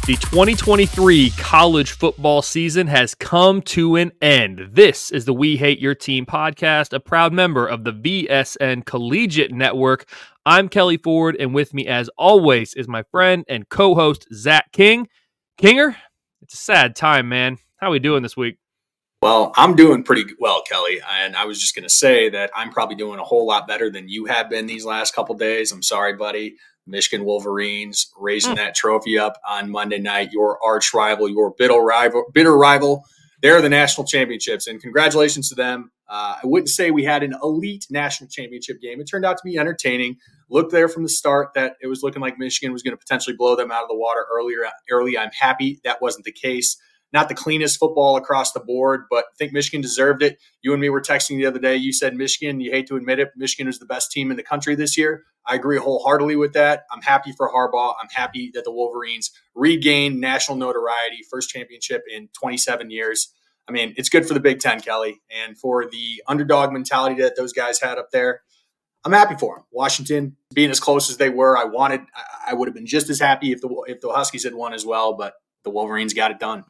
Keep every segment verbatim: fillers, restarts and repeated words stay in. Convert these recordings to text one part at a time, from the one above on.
The twenty twenty-three college football season has come to an end. This is the We Hate Your Team podcast, a proud member of the V S N Collegiate Network. I'm Kelly Ford, and with me, as always, is my friend and co-host, Zach King. Kinger, it's a sad time, man. How are we doing this week? Well, I'm doing pretty well, Kelly, and I was just going to say that I'm probably doing a whole lot better than you have been these last couple days. I'm sorry, buddy. Michigan Wolverines raising mm. that trophy up on Monday night. Your arch rival, your bitter rival, bitter rival. They're the national championships, and congratulations to them. Uh, I wouldn't say we had an elite national championship game. It turned out to be entertaining. Looked there from the start that it was looking like Michigan was going to potentially blow them out of the water earlier. Early, I'm happy that wasn't the case. Not the cleanest football across the board, but I think Michigan deserved it. You and me were texting the other day. You said Michigan, you hate to admit it, Michigan is the best team in the country this year. I agree wholeheartedly with that. I'm happy for Harbaugh. I'm happy that the Wolverines regained national notoriety, first championship in twenty-seven years. I mean, it's good for the Big Ten, Kelly, and for the underdog mentality that those guys had up there. I'm happy for them. Washington being as close as they were, I wanted. I would have been just as happy if the if the Huskies had won as well, but the Wolverines got it done.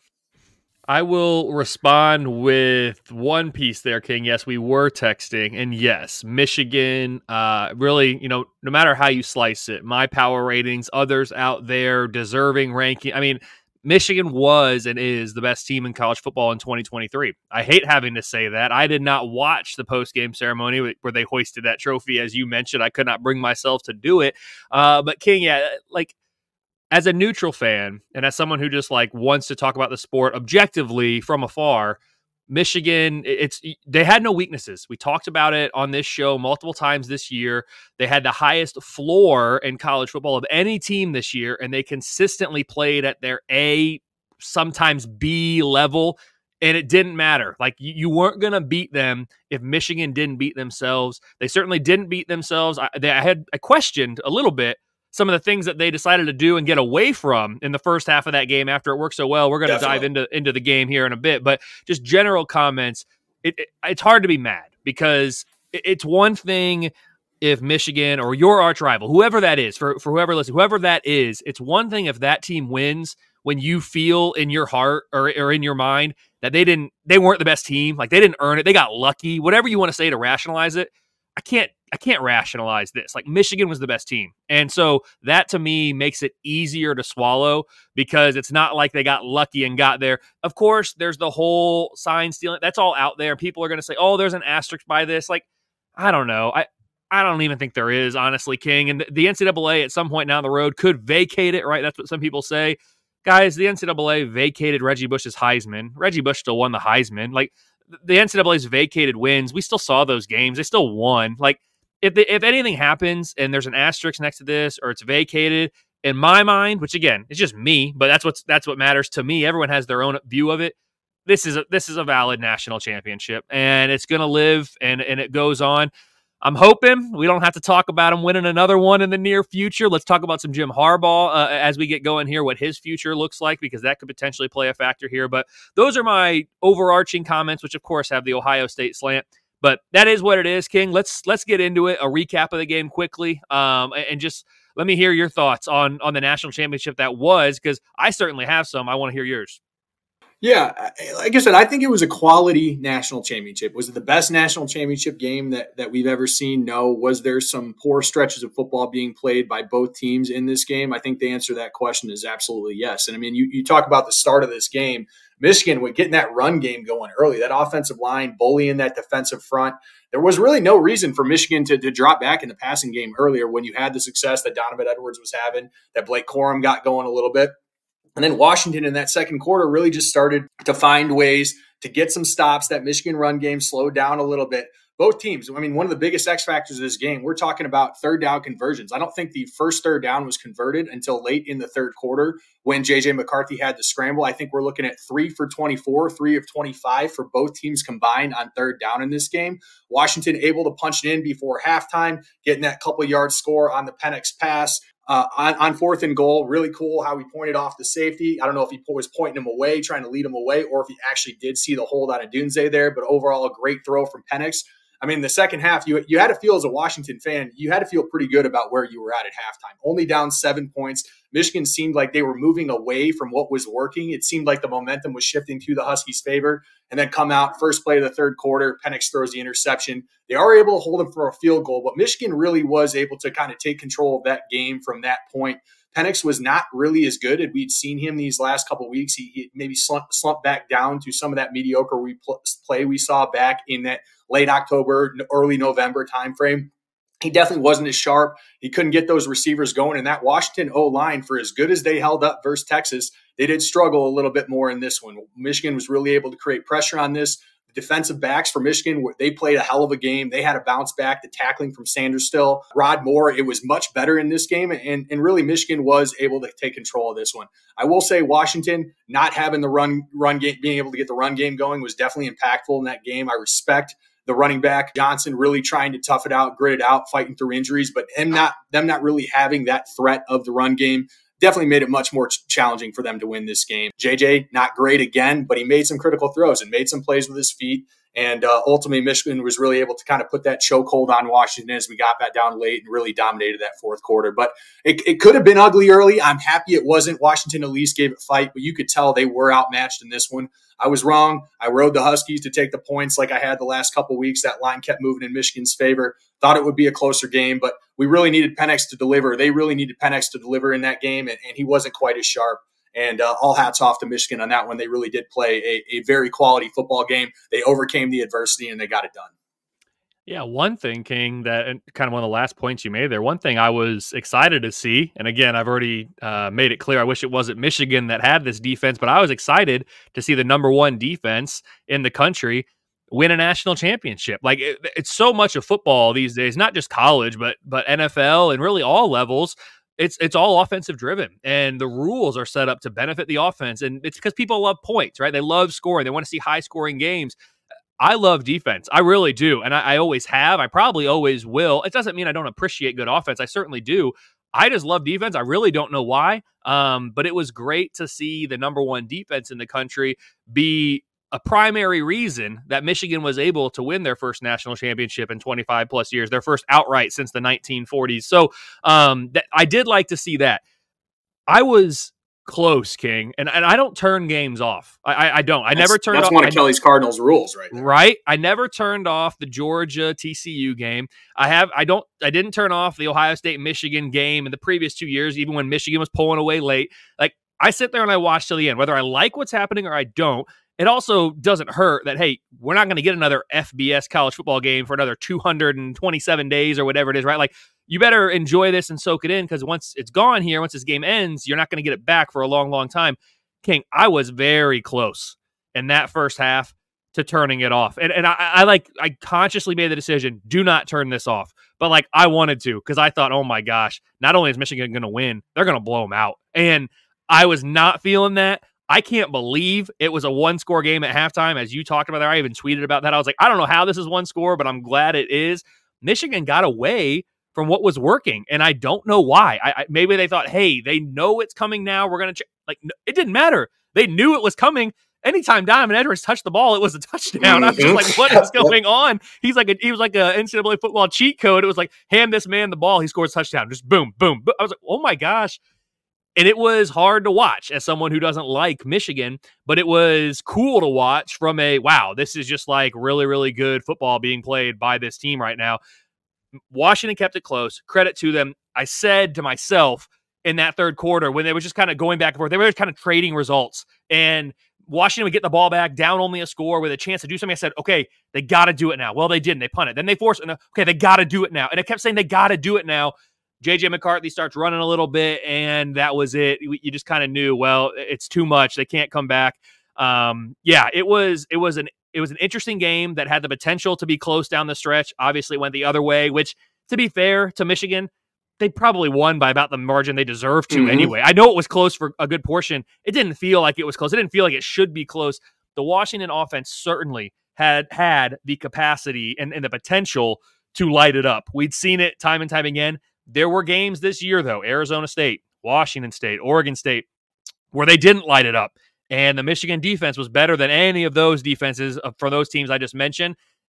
I will respond with one piece there, King. Yes, we were texting. And yes, Michigan, uh, really, you know, no matter how you slice it, my power ratings, others out there deserving ranking. I mean, Michigan was and is the best team in college football in twenty twenty-three. I hate having to say that. I did not watch the post-game ceremony where they hoisted that trophy. As you mentioned, I could not bring myself to do it. Uh, but King, yeah, like, as a neutral fan and as someone who just like wants to talk about the sport objectively from afar, Michigan, it's they had no weaknesses. We talked about it on this show multiple times this year. They had the highest floor in college football of any team this year, and they consistently played at their A, sometimes B level, and it didn't matter. Like, you weren't going to beat them if Michigan didn't beat themselves. They certainly didn't beat themselves. I, they, I had I questioned a little bit some of the things that they decided to do and get away from in the first half of that game after it worked so well. We're going to dive into, into the game here in a bit, but just general comments. It, it, it's hard to be mad because it, it's one thing if Michigan or your arch rival, whoever that is, for, for whoever listens, whoever that is, it's one thing if that team wins when you feel in your heart or, or in your mind that they didn't, they weren't the best team. Like, they didn't earn it. They got lucky, whatever you want to say to rationalize it. I can't, I can't rationalize this. Like, Michigan was the best team. And so that to me makes it easier to swallow because it's not like they got lucky and got there. Of course, there's the whole sign stealing. That's all out there. People are going to say, oh, there's an asterisk by this. Like, I don't know. I, I don't even think there is, honestly, King. And the N C double A at some point down the road could vacate it, right? That's what some people say. Guys, the N C double A vacated Reggie Bush's Heisman. Reggie Bush still won the Heisman. Like, the N C double A's vacated wins. We still saw those games. They still won. Like, if the, if anything happens and there's an asterisk next to this or it's vacated, in my mind, which again, it's just me, but that's what's that's what matters to me. Everyone has their own view of it. This is a, this is a valid national championship, and it's going to live and and it goes on. I'm hoping we don't have to talk about him winning another one in the near future. Let's talk about some Jim Harbaugh uh, as we get going here, what his future looks like, because that could potentially play a factor here. But those are my overarching comments, which of course have the Ohio State slant. But that is what it is, King. Let's let's get into it. A recap of the game quickly, um, and just let me hear your thoughts on on the national championship that was, because I certainly have some. I want to hear yours. Yeah, like I said, I think it was a quality national championship. Was it the best national championship game that, that we've ever seen? No. Was there some poor stretches of football being played by both teams in this game? I think the answer to that question is absolutely yes. And I mean, you, you talk about the start of this game. Michigan, with getting that run game going early, that offensive line bullying that defensive front. There was really no reason for Michigan to, to drop back in the passing game earlier when you had the success that Donovan Edwards was having, that Blake Corum got going a little bit. And then Washington in that second quarter really just started to find ways to get some stops. That Michigan run game slowed down a little bit. Both teams, I mean, one of the biggest X factors of this game, we're talking about third down conversions. I don't think the first third down was converted until late in the third quarter when J J McCarthy had the scramble. I think we're looking at three for twenty-four, three of twenty-five for both teams combined on third down in this game. Washington able to punch it in before halftime, getting that couple yard score on the Penix pass. Uh, on, on fourth and goal, really cool how he pointed off the safety. I don't know if he was pointing him away, trying to lead him away, or if he actually did see the hold on Odunze there, but overall a great throw from Penix. I mean, the second half, you you had to feel as a Washington fan, you had to feel pretty good about where you were at at halftime. Only down seven points. Michigan seemed like they were moving away from what was working. It seemed like the momentum was shifting to the Huskies' favor. And then come out, first play of the third quarter, Penix throws the interception. They are able to hold them for a field goal, but Michigan really was able to kind of take control of that game from that point. Penix was not really as good as we'd seen him these last couple of weeks. He, he maybe slumped, slumped back down to some of that mediocre we pl- play we saw back in that late October, early November timeframe. He definitely wasn't as sharp. He couldn't get those receivers going. And that Washington O-line, for as good as they held up versus Texas, they did struggle a little bit more in this one. Michigan was really able to create pressure on this. The defensive backs for Michigan, they played a hell of a game. They had a bounce back. The tackling from Sanderstill, Rod Moore, it was much better in this game. And, and really, Michigan was able to take control of this one. I will say Washington not having the run, run game, being able to get the run game going was definitely impactful in that game. I respect the running back Johnson really trying to tough it out, grit it out, fighting through injuries, but them not them not really having that threat of the run game definitely made it much more ch- challenging for them to win this game. J J, not great again, but he made some critical throws and made some plays with his feet. And uh, ultimately, Michigan was really able to kind of put that chokehold on Washington as we got back down late and really dominated that fourth quarter. But it, it could have been ugly early. I'm happy it wasn't. Washington at least gave it fight, but you could tell they were outmatched in this one. I was wrong. I rode the Huskies to take the points like I had the last couple of weeks. That line kept moving in Michigan's favor. Thought it would be a closer game, but we really needed Penix to deliver. They really needed Penix to deliver in that game, and, and he wasn't quite as sharp. And uh, all hats off to Michigan on that one. They really did play a, a very quality football game. They overcame the adversity, and they got it done. Yeah, one thing, King, that and kind of one of the last points you made there, one thing I was excited to see, and again, I've already uh, made it clear, I wish it wasn't Michigan that had this defense, but I was excited to see the number one defense in the country win a national championship. Like, it, it's so much of football these days, not just college, but but N F L and really all levels. It's it's all offensive driven, and the rules are set up to benefit the offense, and it's because people love points, right? They love scoring. They want to see high-scoring games. I love defense. I really do, and I, I always have. I probably always will. It doesn't mean I don't appreciate good offense. I certainly do. I just love defense. I really don't know why, um, but it was great to see the number one defense in the country be a primary reason that Michigan was able to win their first national championship in twenty-five plus years, their first outright since the nineteen forties. So um, that, I did like to see that. I was close, King, and, and I don't turn games off. I, I, I don't. I that's, never turned that's off. That's one of I, Kelly's Cardinals rules, right there. Right. I never turned off the Georgia T C U game. I have. I don't. I didn't turn off the Ohio State Michigan game in the previous two years, even when Michigan was pulling away late. Like, I sit there and I watch till the end, whether I like what's happening or I don't. It also doesn't hurt that, hey, we're not going to get another F B S college football game for another two hundred twenty-seven days or whatever it is, right? Like, you better enjoy this and soak it in, because once it's gone here, once this game ends, you're not going to get it back for a long, long time. King, I was very close in that first half to turning it off. And and I, I like, I consciously made the decision, do not turn this off. But like, I wanted to, because I thought, oh my gosh, not only is Michigan going to win, they're going to blow them out. And I was not feeling that. I can't believe it was a one-score game at halftime, as you talked about there. I even tweeted about that. I was like, I don't know how this is one score, but I'm glad it is. Michigan got away from what was working, and I don't know why. I, I maybe they thought, hey, they know it's coming now. We're going to ch-. like. It didn't matter. They knew it was coming. Anytime Donovan Edwards touched the ball, it was a touchdown. I was just like, what is going on? He's like a, he was like a N C double A football cheat code. It was like, hand this man the ball, he scores a touchdown. Just boom, boom, boom. I was like, oh my gosh. And it was hard to watch as someone who doesn't like Michigan, but it was cool to watch from a, wow, this is just like really, really good football being played by this team right now. Washington kept it close. Credit to them. I said to myself in that third quarter, when they were just kind of going back and forth, they were just kind of trading results, and Washington would get the ball back, down only a score with a chance to do something. I said, okay, they got to do it now. Well, they didn't. They punted. Then they forced it. Okay, they got to do it now. And I kept saying they got to do it now. J J McCarthy starts running a little bit, and that was it. You just kind of knew, well, it's too much. They can't come back. Um, yeah, it was it was an it was an interesting game that had the potential to be close down the stretch. Obviously, it went the other way, which, to be fair to Michigan, they probably won by about the margin they deserved to mm-hmm. anyway. I know it was close for a good portion. It didn't feel like it was close. It didn't feel like it should be close. The Washington offense certainly had had the capacity and, and the potential to light it up. We'd seen it time and time again. There were games this year, though, Arizona State, Washington State, Oregon State, where they didn't light it up. And the Michigan defense was better than any of those defenses for those teams I just mentioned.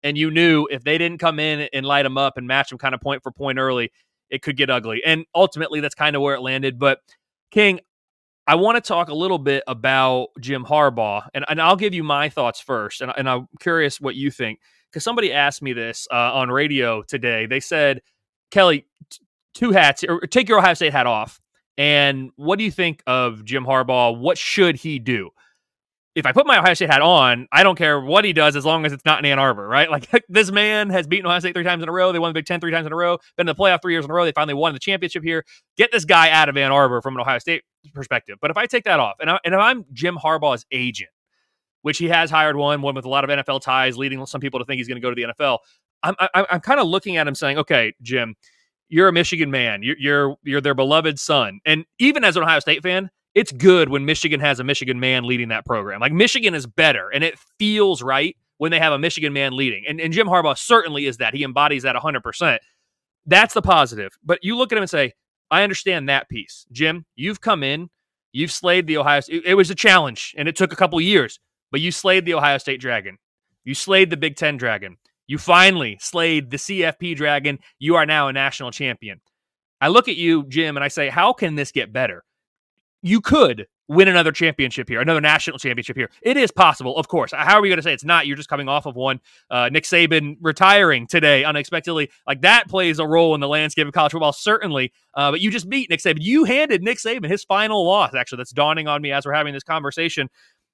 And you knew if they didn't come in and light them up and match them kind of point for point early, it could get ugly. And ultimately, that's kind of where it landed. But, King, I want to talk a little bit about Jim Harbaugh, and, and I'll give you my thoughts first, and, and I'm curious what you think, because somebody asked me this uh, on radio today. They said, Kelly, t- two hats, or take your Ohio State hat off, and what do you think of Jim Harbaugh? What should he do? If I put my Ohio State hat on, I don't care what he does as long as it's not in Ann Arbor, right? Like, this man has beaten Ohio State three times in a row. They won the Big Ten three times in a row, been in the playoff three years in a row. They finally won the championship here. Get this guy out of Ann Arbor from an Ohio State perspective. But if I take that off, and, I, and if I'm Jim Harbaugh's agent, which he has hired one, one with a lot of N F L ties, leading some people to think he's going to go to the N F L, I'm, I'm, I'm kind of looking at him saying, okay, Jim, you're a Michigan man. You're, you're, you're their beloved son. And even as an Ohio State fan, it's good when Michigan has a Michigan man leading that program. Like, Michigan is better, and it feels right when they have a Michigan man leading. And, and Jim Harbaugh certainly is that. He embodies that one hundred percent. That's the positive. But you look at him and say, I understand that piece. Jim, you've come in, you've slayed the Ohio State. It was a challenge, and it took a couple years, but you slayed the Ohio State Dragon. You slayed the Big Ten Dragon. You finally slayed the C F P Dragon. You are now a national champion. I look at you, Jim, and I say, how can this get better? You could win another championship here, another national championship here. It is possible, of course. How are we going to say it's not? You're just coming off of one. Uh, Nick Saban retiring today unexpectedly. Like, that plays a role in the landscape of college football, certainly. Uh, but you just beat Nick Saban. You handed Nick Saban his final loss, actually. That's dawning on me as we're having this conversation.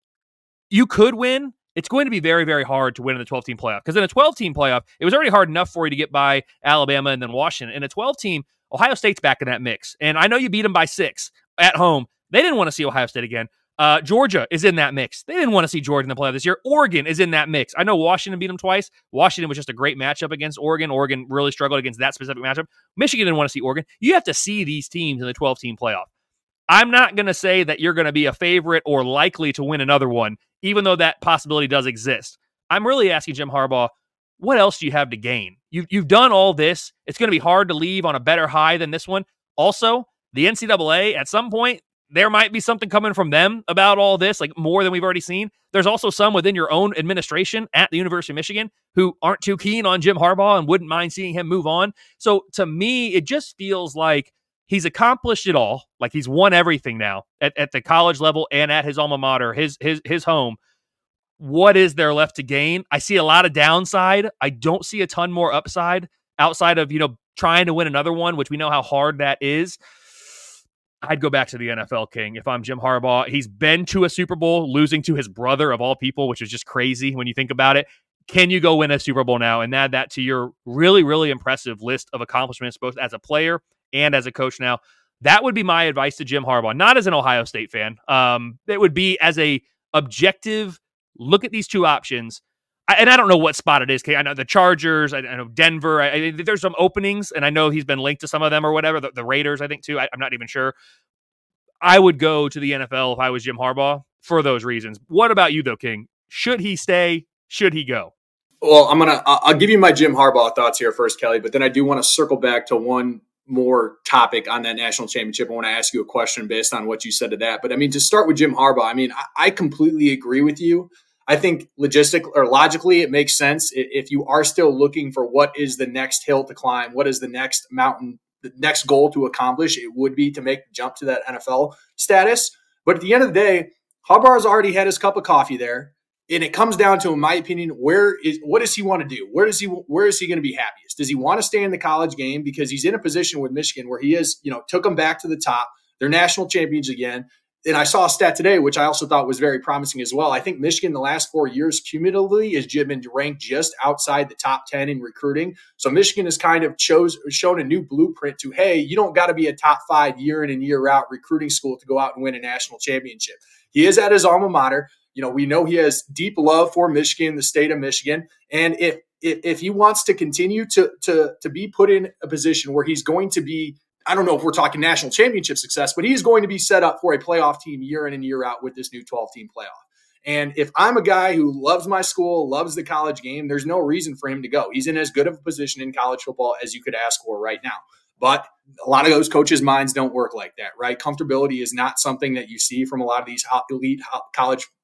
You could win. It's going to be very, very hard to win in the twelve-team playoff, because in a twelve-team playoff, it was already hard enough for you to get by Alabama and then Washington. In a twelve-team, Ohio State's back in that mix. And I know you beat them by six at home. They didn't want to see Ohio State again. Uh, Georgia is in that mix. They didn't want to see Georgia in the playoff this year. Oregon is in that mix. I know Washington beat them twice. Washington was just a great matchup against Oregon. Oregon really struggled against that specific matchup. Michigan didn't want to see Oregon. You have to see these teams in the twelve-team playoff. I'm not going to say that you're going to be a favorite or likely to win another one, even though that possibility does exist. I'm really asking Jim Harbaugh, what else do you have to gain? You've, you've done all this. It's going to be hard to leave on a better high than this one. Also, the N C double A, at some point, there might be something coming from them about all this, like more than we've already seen. There's also some within your own administration at the University of Michigan who aren't too keen on Jim Harbaugh and wouldn't mind seeing him move on. So to me, it just feels like he's accomplished it all. Like, he's won everything now at, at the college level and at his alma mater, his, his, his home. What is there left to gain? I see a lot of downside. I don't see a ton more upside outside of, you know, trying to win another one, which we know how hard that is. I'd go back to the N F L, King, if I'm Jim Harbaugh. He's been to a Super Bowl, losing to his brother of all people, which is just crazy when you think about it. Can you go win a Super Bowl now and add that to your really, really impressive list of accomplishments, both as a player and as a coach now? That would be my advice to Jim Harbaugh, not as an Ohio State fan. Um, it would be as a objective look at these two options. I, and I don't know what spot it is. I know the Chargers, I, I know Denver. I, I, there's some openings, and I know he's been linked to some of them or whatever. The, the Raiders, I think, too. I, I'm not even sure. I would go to the N F L if I was Jim Harbaugh for those reasons. What about you, though, King? Should he stay? Should he go? Well, I'm gonna. I'll give you my Jim Harbaugh thoughts here first, Kelly. But then I do want to circle back to one more topic on that national championship. I want to ask you a question based on what you said to that. But I mean, to start with Jim Harbaugh, I mean, I, I completely agree with you. I think logistic or logically, it makes sense if you are still looking for what is the next hill to climb, what is the next mountain, the next goal to accomplish. It would be to make the jump to that N F L status. But at the end of the day, Harbaugh has already had his cup of coffee there. And it comes down to, in my opinion, where is what does he want to do? Where does he where is he going to be happiest? Does he want to stay in the college game because he's in a position with Michigan where he is, you know, took them back to the top. They're national champions again. And I saw a stat today, which I also thought was very promising as well. I think Michigan the last four years cumulatively has been ranked just outside the top ten in recruiting. So Michigan has kind of chose shown a new blueprint to, hey, you don't got to be a top five year in and year out recruiting school to go out and win a national championship. He is at his alma mater. You know, we know he has deep love for Michigan, the state of Michigan. And if if, if he wants to continue to, to, to be put in a position where he's going to be, I don't know if we're talking national championship success, but he's going to be set up for a playoff team year in and year out with this new twelve-team playoff. And if I'm a guy who loves my school, loves the college game, there's no reason for him to go. He's in as good of a position in college football as you could ask for right now. But a lot of those coaches' minds don't work like that, right? Comfortability is not something that you see from a lot of these elite college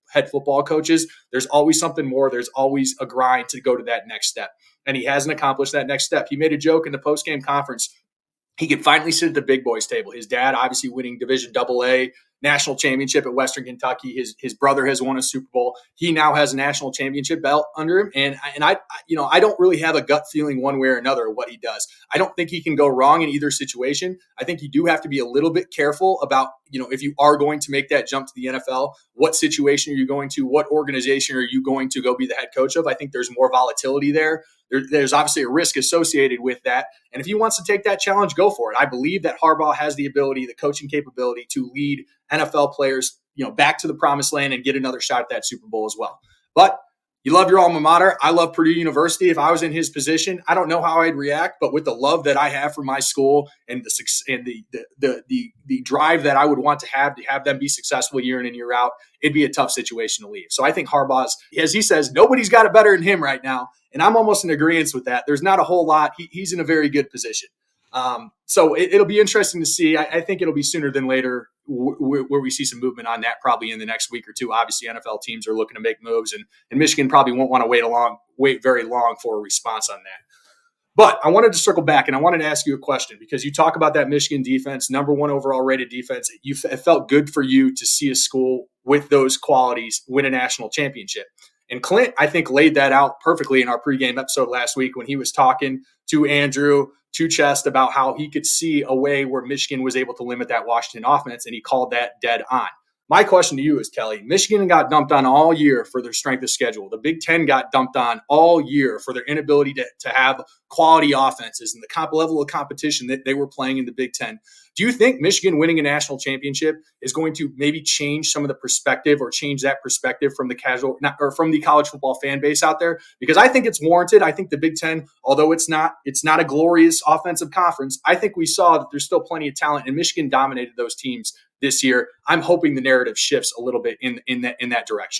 head football coaches. There's always something more. There's always a grind to go to that next step. And he hasn't accomplished that next step. He made a joke in the post-game conference. He could finally sit at the big boys table. His dad obviously winning Division Double A national championship at Western Kentucky. His his brother has won a Super Bowl. He now has a national championship belt under him. And and I you know I don't really have a gut feeling one way or another of what he does. I don't think he can go wrong in either situation. I think you do have to be a little bit careful about, you know, if you are going to make that jump to the N F L, what situation are you going to, what organization are you going to go be the head coach of? I think there's more volatility there. There, there's obviously a risk associated with that. And if he wants to take that challenge, go for it. I believe that Harbaugh has the ability, the coaching capability to lead N F L players, you know, back to the promised land and get another shot at that Super Bowl as well. But you love your alma mater. I love Purdue University. If I was in his position, I don't know how I'd react, but with the love that I have for my school and the and the the the the, the drive that I would want to have to have them be successful year in and year out, it'd be a tough situation to leave. So I think Harbaugh's, as he says, nobody's got it better than him right now. And I'm almost in agreement with that. There's not a whole lot. He, he's in a very good position. Um, so it, it'll be interesting to see. I, I think it'll be sooner than later w- w- where we see some movement on that, probably in the next week or two. Obviously, N F L teams are looking to make moves, and, and Michigan probably won't want to wait a long, wait very long for a response on that. But I wanted to circle back, and I wanted to ask you a question, because you talk about that Michigan defense, number one overall rated defense. You f- it felt good for you to see a school with those qualities win a national championship. And Clint, I think, laid that out perfectly in our pregame episode last week when he was talking to Andrew, to Chest, about how he could see a way where Michigan was able to limit that Washington offense, and he called that dead on. My question to you is, Kelly, Michigan got dumped on all year for their strength of schedule. The Big Ten got dumped on all year for their inability to, to have quality offenses and the comp level of competition that they were playing in the Big Ten. Do you think Michigan winning a national championship is going to maybe change some of the perspective or change that perspective from the casual not, or from the college football fan base out there? Because I think it's warranted. I think the Big Ten, although it's not it's not a glorious offensive conference, I think we saw that there's still plenty of talent, and Michigan dominated those teams this year. I'm hoping the narrative shifts a little bit in in that in that direction.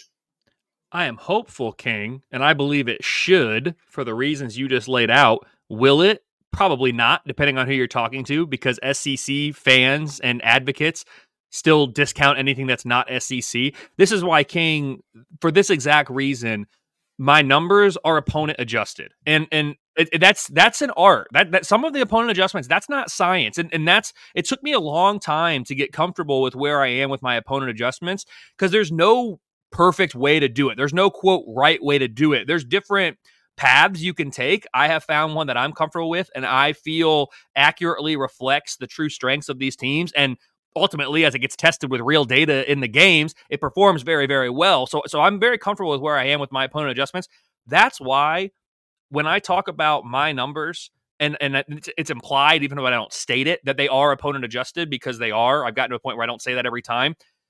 I am hopeful, King, and I believe it should for the reasons you just laid out. Will it? Probably not, depending on who you're talking to, because S E C fans and advocates still discount anything that's not S E C. This is why, King, for this exact reason, my numbers are opponent adjusted, and and it, it, that's that's an art. That that some of the opponent adjustments, that's not science, and and that's it took me a long time to get comfortable with where I am with my opponent adjustments, because there's no perfect way to do it. There's no quote right way to do it. There's different paths you can take. I have found one that I'm comfortable with, and I feel accurately reflects the true strengths of these teams. And ultimately, as it gets tested with real data in the games, it performs very, very well. So, so I'm very comfortable with where I am with my opponent adjustments. That's why when I talk about my numbers, and and it's, it's implied, even though I don't state it, that they are opponent adjusted, because they are. I've gotten to a point where I don't say that every time.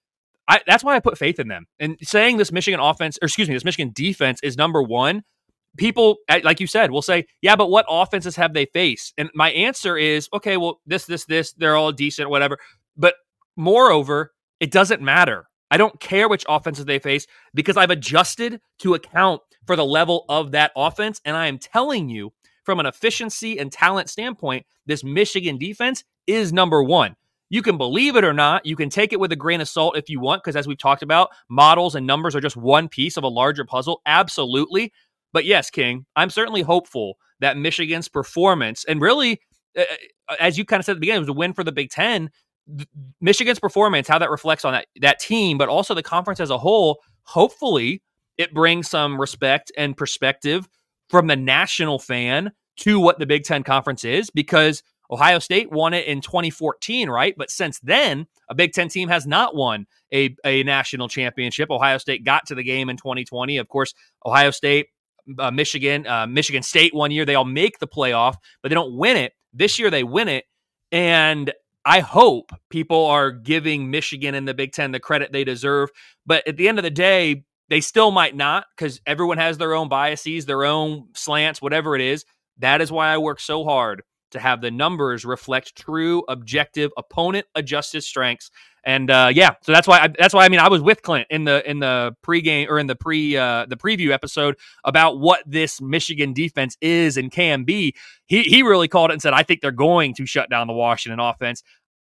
I, that's why I put faith in them. And saying this Michigan offense, or excuse me, this Michigan defense is number one, people, like you said, will say, yeah, but what offenses have they faced? And my answer is, okay, well, this, this, this, they're all decent, whatever. But moreover, it doesn't matter. I don't care which offenses they face, because I've adjusted to account for the level of that offense. And I am telling you, from an efficiency and talent standpoint, this Michigan defense is number one. You can believe it or not. You can take it with a grain of salt if you want, because as we've talked about, models and numbers are just one piece of a larger puzzle. Absolutely. But yes, King, I'm certainly hopeful that Michigan's performance, and really, uh, as you kind of said at the beginning, it was a win for the Big Ten. Th- Michigan's performance, how that reflects on that, that team, but also the conference as a whole, hopefully it brings some respect and perspective from the national fan to what the Big Ten Conference is, because Ohio State won it in twenty fourteen, right? But since then, a Big Ten team has not won a, a national championship. Ohio State got to the game in twenty twenty. Of course, Ohio State, Uh, Michigan, uh, Michigan State one year, they all make the playoff, but they don't win it. This year they win it. And I hope people are giving Michigan and the Big Ten the credit they deserve. But at the end of the day, they still might not, because everyone has their own biases, their own slants, whatever it is. That is why I work so hard to have the numbers reflect true, objective, opponent-adjusted strengths. And uh, yeah, so that's why I, that's why I mean I was with Clint in the in the pregame or in the pre uh, the preview episode about what this Michigan defense is and can be. He he really called it and said, I think they're going to shut down the Washington offense.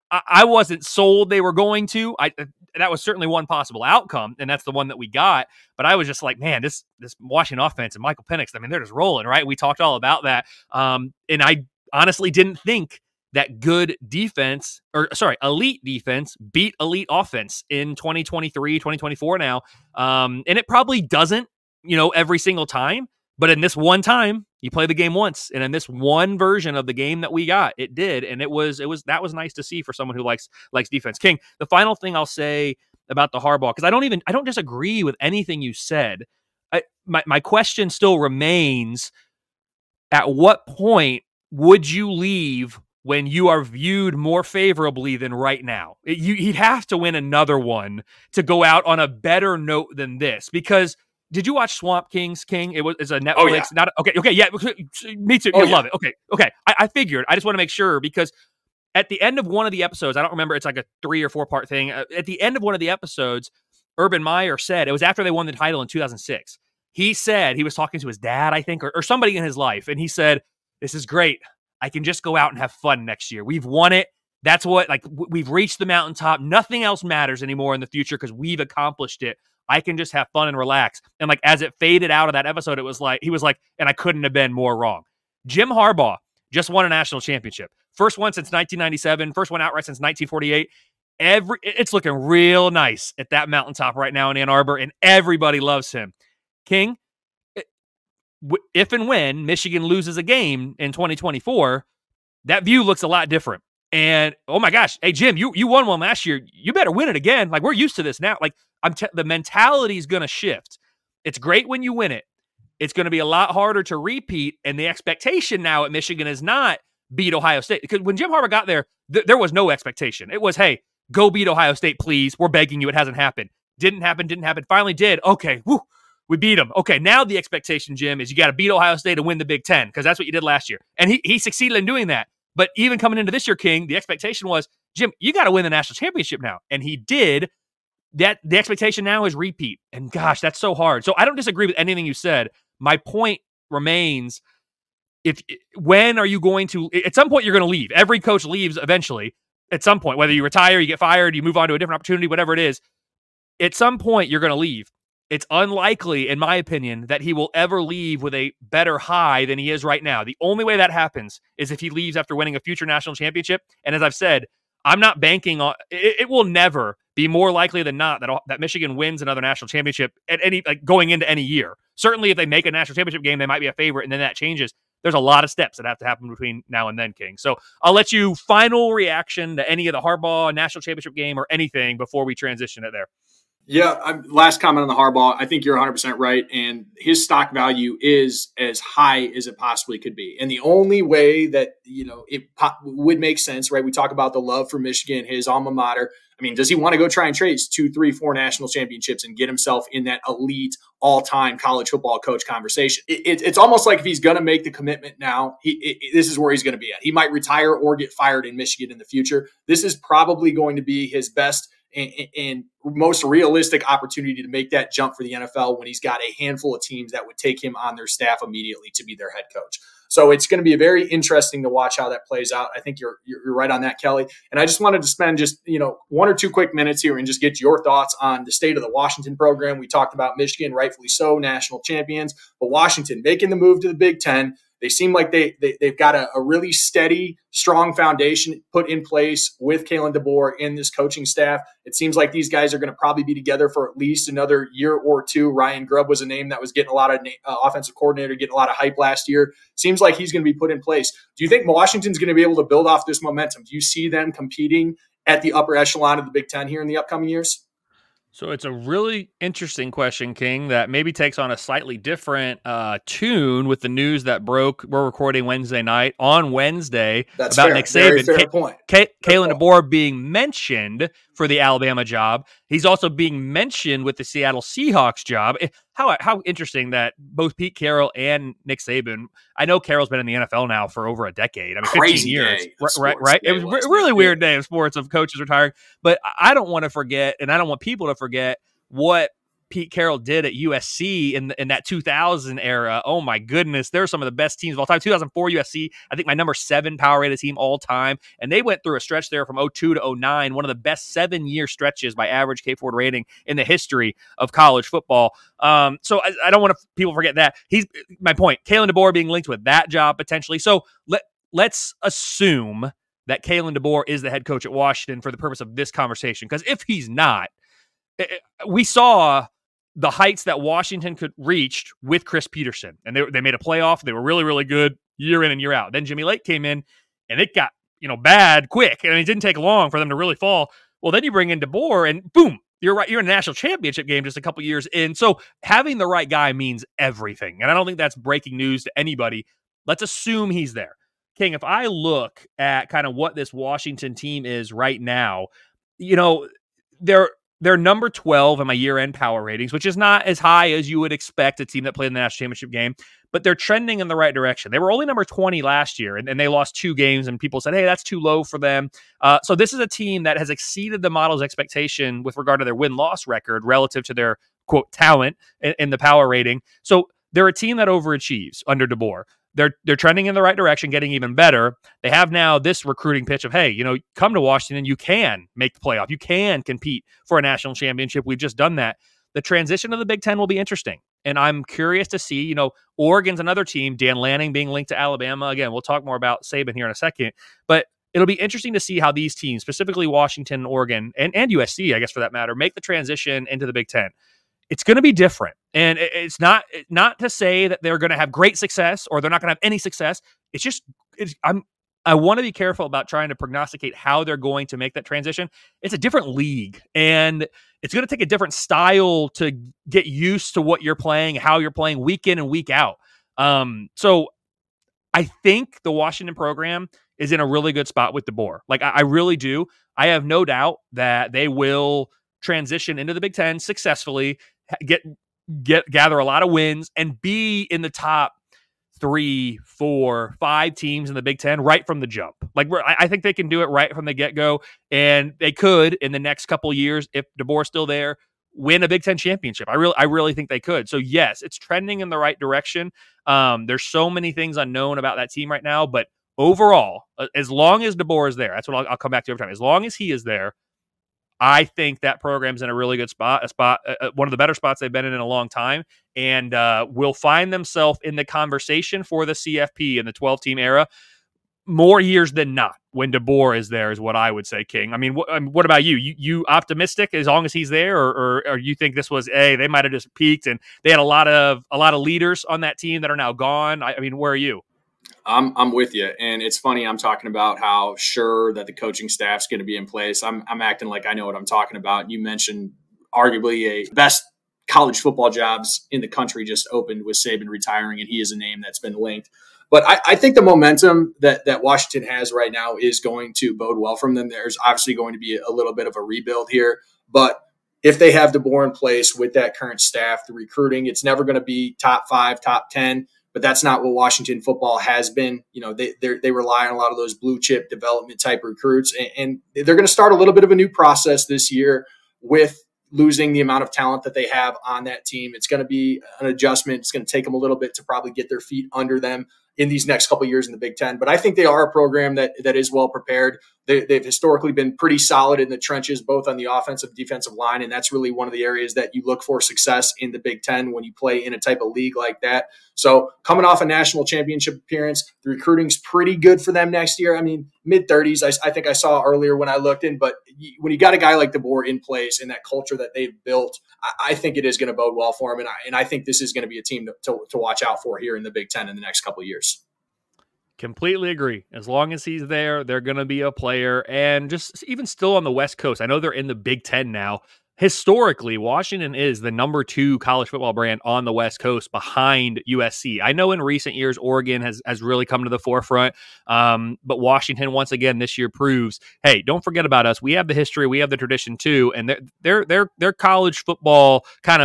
I, I wasn't sold they were going to. I that was certainly one possible outcome, and that's the one that we got. But I was just like, man, this this Washington offense and Michael Penix, I mean, they're just rolling, right? We talked all about that, um, and I honestly didn't think that good defense, or sorry, elite defense beat elite offense in twenty twenty-three, twenty twenty-four now. Um, and it probably doesn't, you know, every single time. But in this one time, you play the game once, and in this one version of the game that we got, it did, and it was it was that was nice to see for someone who likes likes defense. King, the final thing I'll say about the Harbaugh, because I don't even I don't disagree with anything you said. I, my my question still remains: at what point would you leave when you are viewed more favorably than right now? It, you, he'd have to win another one to go out on a better note than this, because. Did you watch Swamp Kings, King? It was it's a Netflix. Oh, yeah. Not a, okay. Okay. Yeah. Me too. Oh, you yeah. love it. Okay. Okay. I, I figured. I just want to make sure, because at the end of one of the episodes, I don't remember. It's like a three or four part thing. Uh, at the end of one of the episodes, Urban Meyer said, it was after they won the title in two thousand six. He said he was talking to his dad, I think, or, or somebody in his life, and he said, "This is great. I can just go out and have fun next year. We've won it. That's what like w- we've reached the mountaintop. Nothing else matters anymore in the future because we've accomplished it. I can just have fun and relax." And like, as it faded out of that episode, it was like, he was like, and I couldn't have been more wrong. Jim Harbaugh just won a national championship. First one since nineteen ninety-seven, first one outright since nineteen forty-eight. Every, it's looking real nice at that mountaintop right now in Ann Arbor, and everybody loves him. King, if and when Michigan loses a game in twenty twenty-four, that view looks a lot different. And oh my gosh, hey Jim, you you won one last year. You better win it again. Like, we're used to this now. Like, I'm t- the mentality is going to shift. It's great when you win it. It's going to be a lot harder to repeat. And the expectation now at Michigan is not beat Ohio State, because when Jim Harbaugh got there, th- there was no expectation. It was, hey, go beat Ohio State, please. We're begging you. It hasn't happened. Didn't happen. Didn't happen. Finally did. Okay, whew, we beat them. Okay, now the expectation, Jim, is you got to beat Ohio State to win the Big Ten, because that's what you did last year. And he he succeeded in doing that. But even coming into this year, King, the expectation was, Jim, you got to win the national championship now. And he did. That the expectation now is repeat. And gosh, that's so hard. So I don't disagree with anything you said. My point remains, if when are you going to, at some point you're going to leave. Every coach leaves eventually at some point, whether you retire, you get fired, you move on to a different opportunity, whatever it is. At some point you're going to leave. It's unlikely, in my opinion, that he will ever leave with a better high than he is right now. The only way that happens is if he leaves after winning a future national championship. And as I've said, I'm not banking on it. It will never be more likely than not that that Michigan wins another national championship at any like going into any year. Certainly, if they make a national championship game, they might be a favorite, and then that changes. There's a lot of steps that have to happen between now and then, King. So I'll let you final reaction to any of the Harbaugh national championship game or anything before we transition it there. Yeah, I'm, last comment on the Harbaugh. I think you're one hundred percent right, and his stock value is as high as it possibly could be. And the only way that, you know, it po- would make sense, right? We talk about the love for Michigan, his alma mater. I mean, does he want to go try and chase two, three, four national championships and get himself in that elite all-time college football coach conversation? It, it, it's almost like if he's going to make the commitment now, he, it, this is where he's going to be at. He might retire or get fired in Michigan in the future. This is probably going to be his best and, and most realistic opportunity to make that jump for the N F L when he's got a handful of teams that would take him on their staff immediately to be their head coach. So it's going to be very interesting to watch how that plays out. I think you're you're right on that, Kelly. And I just wanted to spend just, you know, one or two quick minutes here and just get your thoughts on the state of the Washington program. We talked about Michigan, rightfully so, national champions, but Washington making the move to the Big Ten. They seem like they, they, they've got a, a really steady, strong foundation put in place with Kalen DeBoer and this coaching staff. It seems like these guys are going to probably be together for at least another year or two. Ryan Grubb was a name that was getting a lot of uh, offensive coordinator, getting a lot of hype last year. Seems like he's going to be put in place. Do you think Washington's going to be able to build off this momentum? Do you see them competing at the upper echelon of the Big Ten here in the upcoming years? So it's a really interesting question, King, that maybe takes on a slightly different uh, tune with the news that broke. We're recording Wednesday night on Wednesday. That's about fair. Nick Very Saban. fair K- point. K- Fair Kalen point. DeBoer being mentioned for the Alabama job. He's also being mentioned with the Seattle Seahawks job. How how interesting that both Pete Carroll and Nick Saban. I know Carroll's been in the N F L now for over a decade. I mean, Crazy fifteen years, day right? Right. right? It was, was a really weird day of sports of coaches retiring. But I don't want to forget, and I don't want people to forget what Pete Carroll did at U S C in the, in that two thousand era. Oh my goodness, they're some of the best teams of all time. two thousand four U S C, I think my number seven power rated team all time, and they went through a stretch there from oh two to oh nine, one of the best seven year stretches by average K Ford rating in the history of college football. Um, so I, I don't want to people forget that. He's my point. Kalen DeBoer being linked with that job potentially. So let let's assume that Kalen DeBoer is the head coach at Washington for the purpose of this conversation, because if he's not, it, we saw the heights that Washington could reach with Chris Peterson. And they, they made a playoff. They were really, really good year in and year out. Then Jimmy Lake came in and it got, you know, bad quick. And it didn't take long for them to really fall. Well, then you bring in DeBoer and boom, you're right. You're in a national championship game just a couple years in. So having the right guy means everything. And I don't think that's breaking news to anybody. Let's assume he's there. King, if I look at kind of what this Washington team is right now, you know, they're, They're number twelve in my year-end power ratings, which is not as high as you would expect a team that played in the national championship game, but they're trending in the right direction. They were only number twenty last year, and, and they lost two games, and people said, hey, that's too low for them. Uh, so this is a team that has exceeded the model's expectation with regard to their win-loss record relative to their, quote, talent in, in the power rating. So they're a team that overachieves under DeBoer. They're they're trending in the right direction, getting even better. They have now this recruiting pitch of, hey, you know, come to Washington, you can make the playoff. You can compete for a national championship. We've just done that. The transition to the Big Ten will be interesting. And I'm curious to see, you know, Oregon's another team, Dan Lanning being linked to Alabama. Again, we'll talk more about Saban here in a second. But it'll be interesting to see how these teams, specifically Washington and Oregon, and, and U S C, I guess for that matter, make the transition into the Big Ten. It's going to be different. And it's not not to say that they're going to have great success or they're not going to have any success. It's just it's, I'm I want to be careful about trying to prognosticate how they're going to make that transition. It's a different league, and it's going to take a different style to get used to what you're playing, how you're playing week in and week out. Um, so I think the Washington program is in a really good spot with DeBoer. Like I, I really do. I have no doubt that they will transition into the Big Ten successfully, get get gather a lot of wins, and be in the top three, four, five teams in the Big Ten right from the jump. Like we're, I think they can do it right from the get-go, and they could in the next couple of years, if DeBoer's still there, win a Big Ten championship. I really, I really think they could. So yes, it's trending in the right direction. Um, there's so many things unknown about that team right now, but overall, as long as DeBoer is there, that's what I'll, I'll come back to every time. As long as he is there, I think that program's in a really good spot, a spot, uh, one of the better spots they've been in in a long time, and uh, will find themselves in the conversation for the C F P in the twelve-team era more years than not when DeBoer is there, is what I would say, King. I mean, wh- I mean what about you? You you optimistic as long as he's there, or, or, or you think this was, hey, they might have just peaked and they had a lot of a lot of leaders on that team that are now gone? I, I mean, where are you? I'm I'm with you, and it's funny. I'm talking about how sure that the coaching staff's going to be in place. I'm I'm acting like I know what I'm talking about. You mentioned arguably a best college football jobs in the country just opened with Saban retiring, and he is a name that's been linked. But I, I think the momentum that that Washington has right now is going to bode well from them. There's obviously going to be a little bit of a rebuild here, but if they have DeBoer in place with that current staff, the recruiting, it's never going to be top five, top ten. But that's not what Washington football has been. You know, they they rely on a lot of those blue chip development type recruits, and, and they're going to start a little bit of a new process this year with losing the amount of talent that they have on that team. It's going to be an adjustment. It's going to take them a little bit to probably get their feet under them in these next couple of years in the Big Ten. But I think they are a program that that is well prepared. They, they've historically been pretty solid in the trenches, both on the offensive, defensive line, and that's really one of the areas that you look for success in the Big Ten when you play in a type of league like that. So coming off a national championship appearance, the recruiting's pretty good for them next year. I mean, mid-thirties, I, I think I saw earlier when I looked in, but when you got a guy like DeBoer in place and that culture that they've built, I, I think it is going to bode well for him, and I, and I think this is going to be a team to, to, to watch out for here in the Big Ten in the next couple of years. Completely agree. As long as he's there, they're going to be a player. And just even still on the West Coast, I know they're in the Big Ten now. Historically, Washington is the number two college football brand on the West Coast behind U S C. I know in recent years, Oregon has, has really come to the forefront. Um, but Washington, once again, this year proves, hey, don't forget about us. We have the history. We have the tradition too. And their their their their college football kind of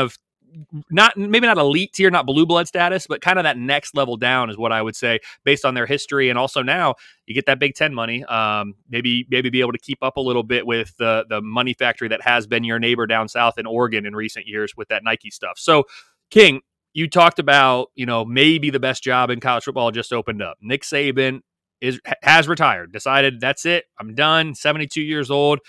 not maybe not elite tier, not blue blood status, but kind of that next level down is what I would say based on their history. And also now you get that Big Ten money. Um, maybe maybe be able to keep up a little bit with the the money factory that has been your neighbor down south in Oregon in recent years with that Nike stuff. So, King, you talked about, you know, maybe the best job in college football just opened up. Nick Saban is has retired, decided that's it. I'm done. seventy-two years old.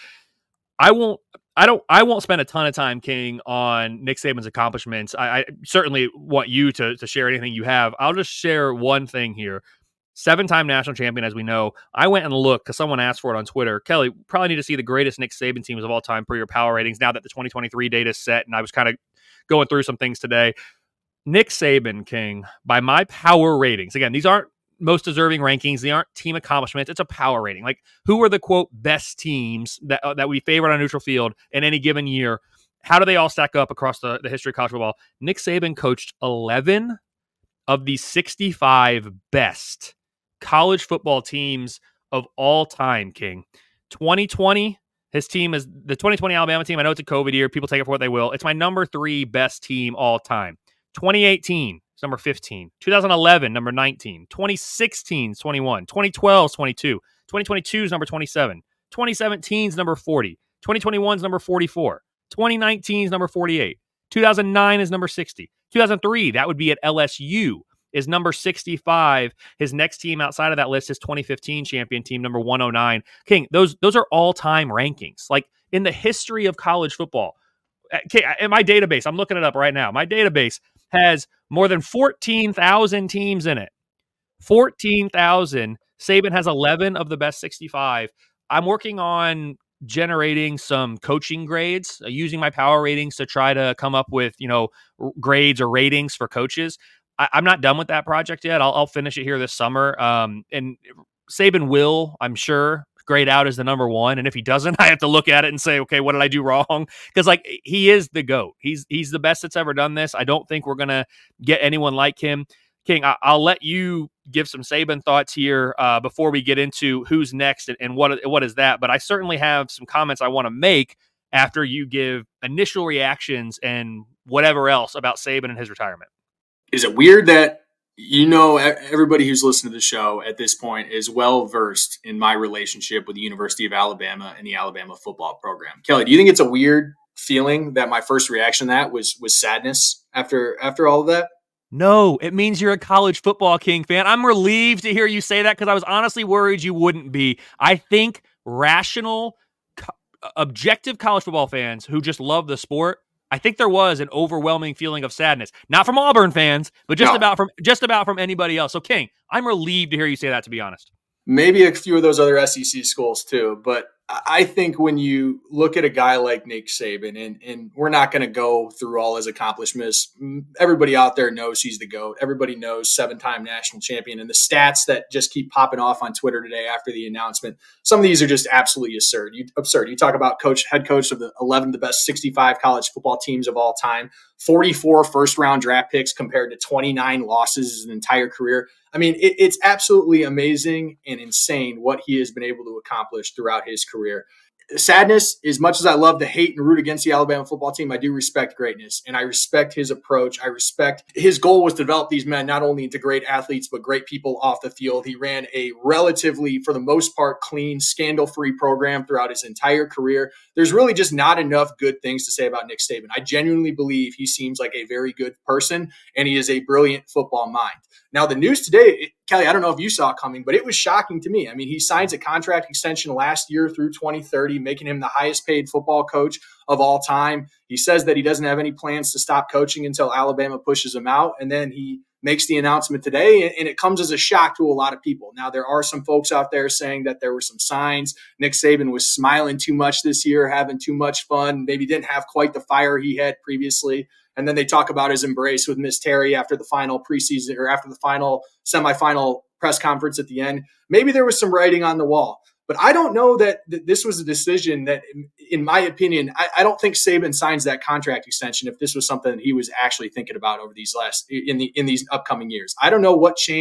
I won't. I don't. I won't spend a ton of time, King, on Nick Saban's accomplishments. I, I certainly want you to to share anything you have. I'll just share one thing here. Seven-time national champion, as we know. I went and looked because someone asked for it on Twitter. Kelly, probably need to see the greatest Nick Saban teams of all time per your power ratings. Now that the twenty twenty-three data is set, and I was kind of going through some things today. Nick Saban, King, by my power ratings. Again, these aren't most deserving rankings. They aren't team accomplishments. It's a power rating. Like, who are the, quote, best teams that uh, that we favorite on a neutral field in any given year? How do they all stack up across the, the history of college football? Nick Saban coached eleven of the sixty-five best college football teams of all time, King. twenty twenty, his team is the twenty twenty Alabama team. I know it's a COVID year. People take it for what they will. It's my number three best team all time. twenty eighteen, it's number fifteen. twenty eleven, number nineteen. twenty sixteen is twenty-one. twenty twelve is twenty-two. twenty twenty-two is number twenty-seven. twenty seventeen is number forty. twenty twenty-one is number forty-four. twenty nineteen is number forty-eight. two thousand nine is number sixty. two thousand three, that would be at L S U, is number sixty-five. His next team outside of that list is twenty fifteen champion team, number one oh nine. King, those those are all-time rankings. Like, in the history of college football. Okay, in my database, I'm looking it up right now. My database has more than fourteen thousand teams in it. fourteen thousand. Saban has eleven of the best sixty-five. I'm working on generating some coaching grades, uh, using my power ratings to try to come up with, you know, r- grades or ratings for coaches. I- I'm not done with that project yet. I'll, I'll finish it here this summer. Um, and Saban will, I'm sure, grade out as the number one. And if he doesn't, I have to look at it and say, okay, what did I do wrong? Because, like, he is the GOAT. He's he's the best that's ever done this. I don't think we're going to get anyone like him. King, I, I'll let you give some Saban thoughts here uh, before we get into who's next and, and what what is that. But I certainly have some comments I want to make after you give initial reactions and whatever else about Saban and his retirement. Is it weird that, you know, everybody who's listened to the show at this point is well versed in my relationship with the University of Alabama and the Alabama football program? Kelly, do you think it's a weird feeling that my first reaction to that was was sadness after after all of that? No, it means you're a college football King fan. I'm relieved to hear you say that because I was honestly worried you wouldn't be. I think rational, co- objective college football fans who just love the sport, I think there was an overwhelming feeling of sadness, not from Auburn fans, but just No. about from just about from anybody else. So, King, I'm relieved to hear you say that, to be honest. Maybe a few of those other S E C schools too, but I think when you look at a guy like Nick Saban, and, and we're not going to go through all his accomplishments. Everybody out there knows he's the GOAT. Everybody knows seven-time national champion. And the stats that just keep popping off on Twitter today after the announcement, some of these are just absolutely absurd. You, absurd. You talk about coach, head coach of the eleven of the best sixty-five college football teams of all time, forty-four first-round draft picks compared to twenty-nine losses his entire career. I mean, it, it's absolutely amazing and insane what he has been able to accomplish throughout his career. Sadness, as much as I love to hate and root against the Alabama football team, I do respect greatness, and I respect his approach. I respect his goal was to develop these men not only into great athletes, but great people off the field. He ran a relatively, for the most part, clean, scandal-free program throughout his entire career. There's really just not enough good things to say about Nick Saban. I genuinely believe he seems like a very good person, and he is a brilliant football mind. Now, the news today, Kelly, I don't know if you saw it coming, but it was shocking to me. I mean, he signs a contract extension last year through twenty thirty, making him the highest paid football coach of all time. He says that he doesn't have any plans to stop coaching until Alabama pushes him out. And then he makes the announcement today, and it comes as a shock to a lot of people. Now, there are some folks out there saying that there were some signs. Nick Saban was smiling too much this year, having too much fun, maybe didn't have quite the fire he had previously. And then they talk about his embrace with Miss Terry after the final preseason or after the final semifinal press conference at the end. Maybe there was some writing on the wall. But I don't know that th- this was a decision that, in my opinion, I, I don't think Saban signs that contract extension if this was something that he was actually thinking about over these last in the in these upcoming years. I don't know what changed.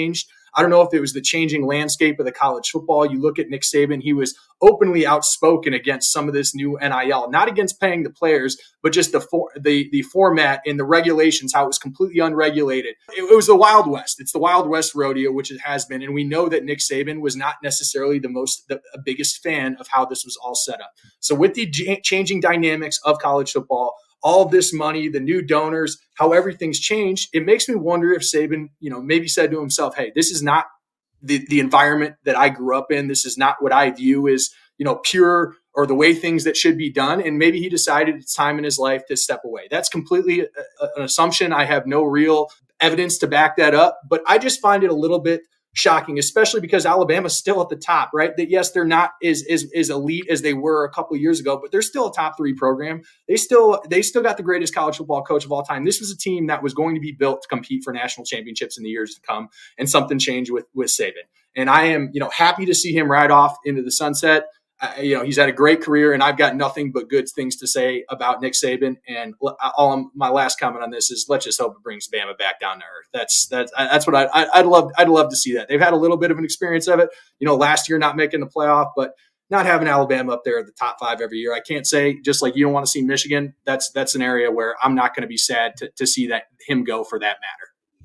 I don't know if it was the changing landscape of the college football. You look at Nick Saban, he was openly outspoken against some of this new N I L, not against paying the players, but just the for, the the format and the regulations, how it was completely unregulated. It, it was the Wild West. It's the Wild West rodeo, which it has been. And we know that Nick Saban was not necessarily the most, the biggest fan of how this was all set up. So with the j- changing dynamics of college football, all of this money, the new donors, how everything's changed, it makes me wonder if Saban, you know, maybe said to himself, hey, this is not the, the environment that I grew up in. This is not what I view as, you know, pure or the way things that should be done. And maybe he decided it's time in his life to step away. That's completely a, a, an assumption. I have no real evidence to back that up, but I just find it a little bit shocking, especially because Alabama's still at the top, right? That yes, they're not as, as, as elite as they were a couple of years ago, but they're still a top three program. They still they still got the greatest college football coach of all time. This was a team that was going to be built to compete for national championships in the years to come, and something changed with with Saban. And I am, you know, happy to see him ride off into the sunset. Uh, you know, he's had a great career, and I've got nothing but good things to say about Nick Saban. And all my last comment on this is, let's just hope it brings Bama back down to earth. That's that's that's what I, I'd love. I'd love to see that. They've had a little bit of an experience of it, you know, last year not making the playoff, but not having Alabama up there at the top five every year. I can't say, just like you don't want to see Michigan. That's that's an area where I'm not going to be sad to to see that him go for that matter.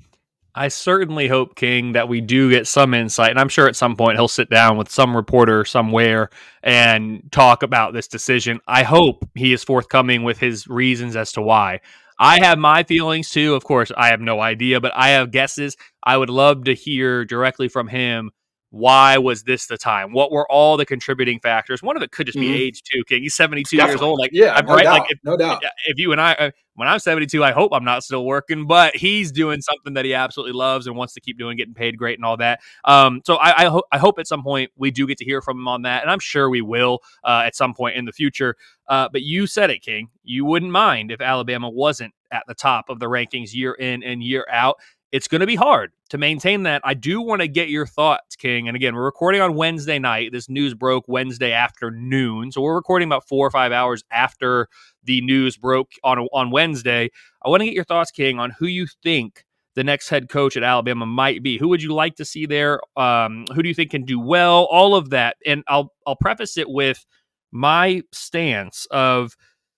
I certainly hope, King, that we do get some insight, and I'm sure at some point he'll sit down with some reporter somewhere and talk about this decision. I hope he is forthcoming with his reasons as to why. I have my feelings too. Of course, I have no idea, but I have guesses. I would love to hear directly from him. Why was this the time? What were all the contributing factors? One of it could just be mm-hmm. age too, King. He's seventy-two Definitely. years old. Like, yeah, I'm no right. doubt. Like, if, no doubt. If you and I, uh, when I'm seventy-two, I hope I'm not still working, but he's doing something that he absolutely loves and wants to keep doing, getting paid great and all that. Um, so I, I, ho- I hope at some point we do get to hear from him on that, and I'm sure we will uh, at some point in the future. Uh, but you said it, King. You wouldn't mind if Alabama wasn't at the top of the rankings year in and year out. It's going to be hard to maintain that. I do want to get your thoughts, King. And again, we're recording on Wednesday night. This news broke Wednesday afternoon. So we're recording about four or five hours after the news broke on, on Wednesday. I want to get your thoughts, King, on who you think the next head coach at Alabama might be. Who would you like to see there? Um, who do you think can do well? All of that. And I'll I'll preface it with my stance of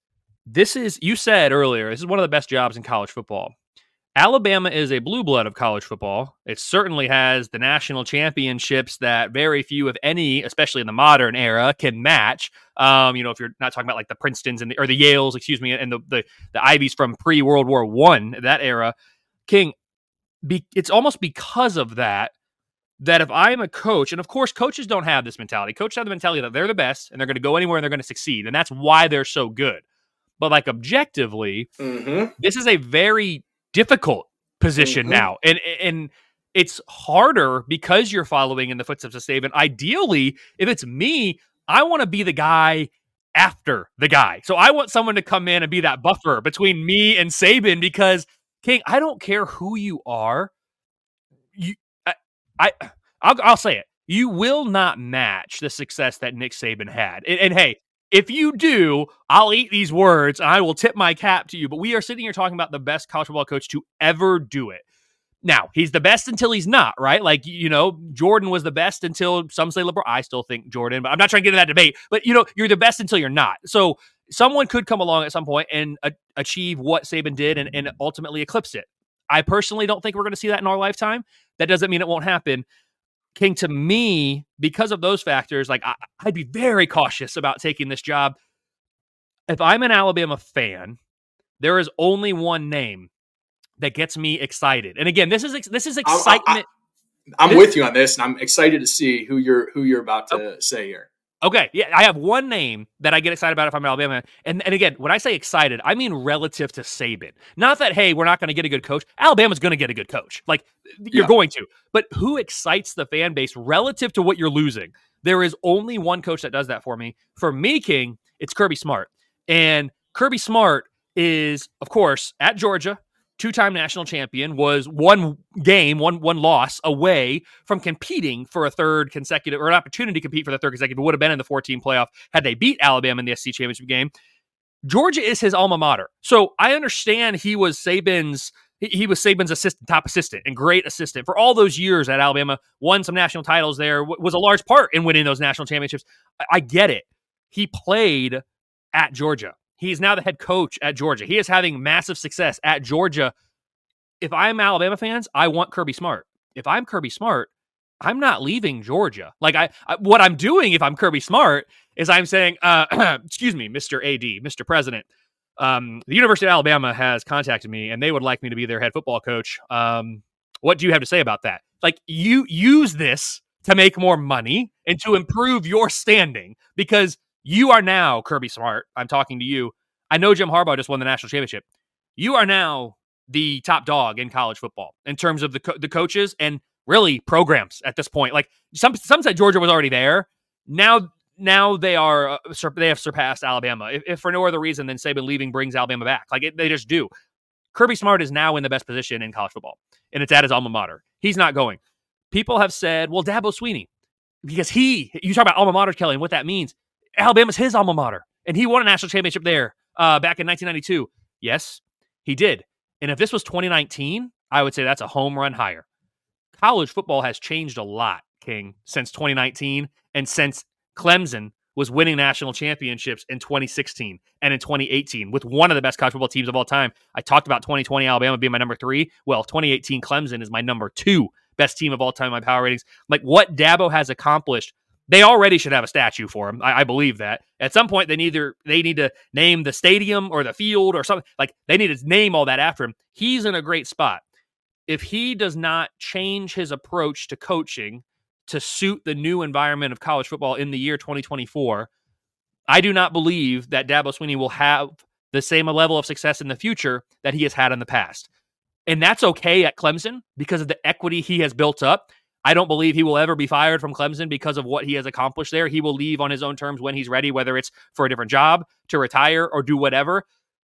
this is, you said earlier, this is one of the best jobs in college football. Alabama is a blue blood of college football. It certainly has the national championships that very few, if any, especially in the modern era, can match. Um, you know, if you're not talking about like the Princetons and the, or the Yales, excuse me, and the the, the Ivies from pre-World War One, that era. King, be, it's almost because of that, that if I am a coach, and of course coaches don't have this mentality. Coaches have the mentality that they're the best and they're going to go anywhere and they're going to succeed. And that's why they're so good. But like objectively, mm-hmm. this is a very difficult position mm-hmm. now. And and it's harder because you're following in the footsteps of Saban. Ideally, if it's me, I want to be the guy after the guy. So I want someone to come in and be that buffer between me and Saban because, King, I don't care who you are. You, I, I I'll, I'll say it. You will not match the success that Nick Saban had. And, and hey, if you do, I'll eat these words and I will tip my cap to you. But we are sitting here talking about the best college football coach to ever do it. Now, he's the best until he's not, right? Like, you know, Jordan was the best until some say LeBron. I still think Jordan, but I'm not trying to get into that debate. But, you know, you're the best until you're not. So someone could come along at some point and uh, achieve what Saban did and, and ultimately eclipse it. I personally don't think we're going to see that in our lifetime. That doesn't mean it won't happen. King, to me, because of those factors, like I, I'd be very cautious about taking this job. If I'm an Alabama fan, there is only one name that gets me excited. And again, this is this is excitement. I, I, I'm this, with you on this, and I'm excited to see who you're who you're about to okay. say here. Okay, yeah, I have one name that I get excited about if I'm in Alabama. And, and again, when I say excited, I mean relative to Saban. Not that, hey, we're not going to get a good coach. Alabama's going to get a good coach. Like, you're yeah. going to. But who excites the fan base relative to what you're losing? There is only one coach that does that for me. For me, King, it's Kirby Smart. And Kirby Smart is, of course, at Georgia, two-time national champion, was one game, one one loss away from competing for a third consecutive, or an opportunity to compete for the third consecutive, would have been in the fourteen playoff had they beat Alabama in the S E C championship game. Georgia is his alma mater. So I understand he was Saban's He, he was Saban's assistant, top assistant, and great assistant for all those years at Alabama. Won some national titles there. W- was a large part in winning those national championships. I, I get it. He played at Georgia. He's now the head coach at Georgia. He is having massive success at Georgia. If I'm Alabama fans, I want Kirby Smart. If I'm Kirby Smart, I'm not leaving Georgia. Like I, I what I'm doing if I'm Kirby Smart is I'm saying, uh, excuse me, Mister A D, Mister President, um, the University of Alabama has contacted me and they would like me to be their head football coach. Um, what do you have to say about that? Like you use this to make more money and to improve your standing because you are now Kirby Smart. I'm talking to you. I know Jim Harbaugh just won the national championship. You are now the top dog in college football in terms of the co- the coaches and really programs at this point. Like some some said Georgia was already there. Now now they are uh, sur- they have surpassed Alabama. If, if for no other reason than Saban leaving brings Alabama back. Like it, they just do. Kirby Smart is now in the best position in college football, and it's at his alma mater. He's not going. People have said, well, Dabo Swinney, because he, you talk about alma mater, Kelly, and what that means. Alabama's his alma mater, and he won a national championship there uh, back in nineteen ninety-two. Yes, he did. And if this was twenty nineteen, I would say that's a home run higher. College football has changed a lot, King, since twenty nineteen and since Clemson was winning national championships in twenty sixteen and in twenty eighteen with one of the best college football teams of all time. I talked about twenty twenty Alabama being my number three. Well, twenty eighteen Clemson is my number two best team of all time in my power ratings. Like what Dabo has accomplished, they already should have a statue for him. I, I believe that. At some point, they either they need to name the stadium or the field or something. Like they need to name all that after him. He's in a great spot. If he does not change his approach to coaching to suit the new environment of college football in the year twenty twenty-four, I do not believe that Dabo Swinney will have the same level of success in the future that he has had in the past. And that's okay at Clemson because of the equity he has built up. I don't believe he will ever be fired from Clemson because of what he has accomplished there. He will leave on his own terms when he's ready, whether it's for a different job, to retire, or do whatever.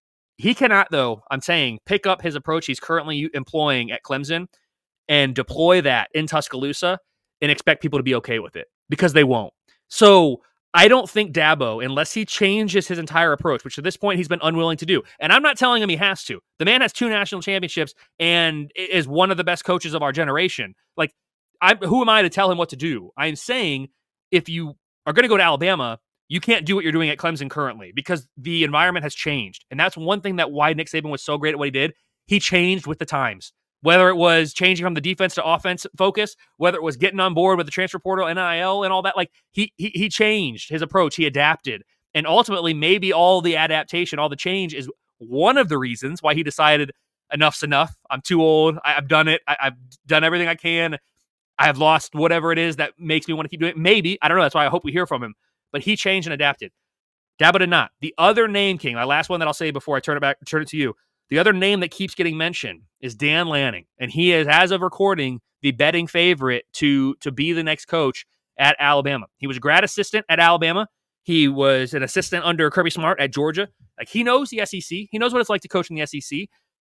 He cannot, though, I'm saying, pick up his approach he's currently employing at Clemson and deploy that in Tuscaloosa and expect people to be okay with it because they won't. So I don't think Dabo, unless he changes his entire approach, which at this point he's been unwilling to do, and I'm not telling him he has to. The man has two national championships and is one of the best coaches of our generation. Like, I, who am I to tell him what to do? I'm saying if you are going to go to Alabama, you can't do what you're doing at Clemson currently because the environment has changed. And that's one thing that why Nick Saban was so great at what he did. He changed with the times, whether it was changing from the defense to offense focus, whether it was getting on board with the transfer portal, N I L and all that. Like he, he, he changed his approach. He adapted. And ultimately, maybe all the adaptation, all the change is one of the reasons why he decided enough's enough. I'm too old. I, I've done it. I, I've done everything I can. I have lost whatever it is that makes me want to keep doing it. Maybe. I don't know. That's why I hope we hear from him. But he changed and adapted. Dabo did not. The other name, King, my last one that I'll say before I turn it back, turn it to you. The other name that keeps getting mentioned is Dan Lanning. And he is, as of recording, the betting favorite to, to be the next coach at Alabama. He was a grad assistant at Alabama. He was an assistant under Kirby Smart at Georgia. Like he knows the S E C. He knows what it's like to coach in the S E C.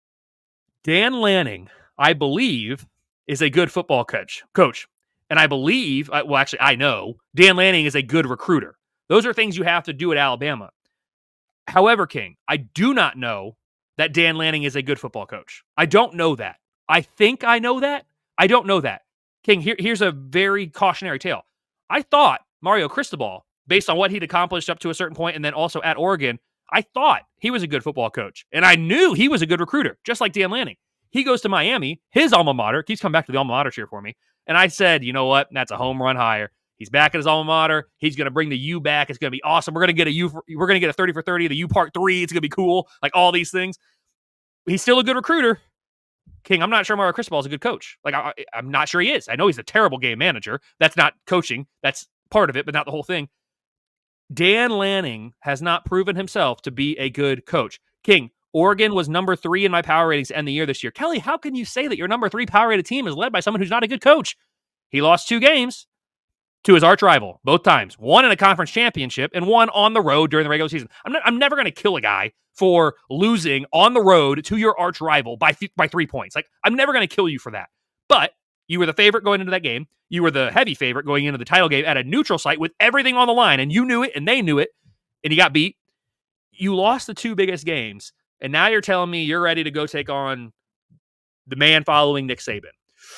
Dan Lanning, I believe, is a good football coach. Coach. And I believe, well, actually, I know, Dan Lanning is a good recruiter. Those are things you have to do at Alabama. However, King, I do not know that Dan Lanning is a good football coach. I don't know that. I think I know that. I don't know that. King, here, here's a very cautionary tale. I thought Mario Cristobal, based on what he'd accomplished up to a certain point and then also at Oregon, I thought he was a good football coach. And I knew he was a good recruiter, just like Dan Lanning. He goes to Miami, his alma mater, keeps coming back to the alma mater cheer for me. And I said, you know what? That's a home run higher. He's back at his alma mater. He's going to bring the U back. It's going to be awesome. We're going to get a U. For, we're going to get a thirty for thirty, the U part three. It's going to be cool. Like all these things. He's still a good recruiter. King, I'm not sure Mario Cristobal is a good coach. Like I, I'm not sure he is. I know he's a terrible game manager. That's not coaching. That's part of it, but not the whole thing. Dan Lanning has not proven himself to be a good coach. King, Oregon was number three in my power ratings to end the year this year. Kelly, how can you say that your number three power rated team is led by someone who's not a good coach? He lost two games to his arch rival, both times. One in a conference championship and one on the road during the regular season. I'm not, I'm never going to kill a guy for losing on the road to your arch rival by th- by three points. Like, I'm never going to kill you for that. But you were the favorite going into that game. You were the heavy favorite going into the title game at a neutral site with everything on the line, and you knew it, and they knew it, and you got beat. You lost the two biggest games, and now you're telling me you're ready to go take on the man following Nick Saban.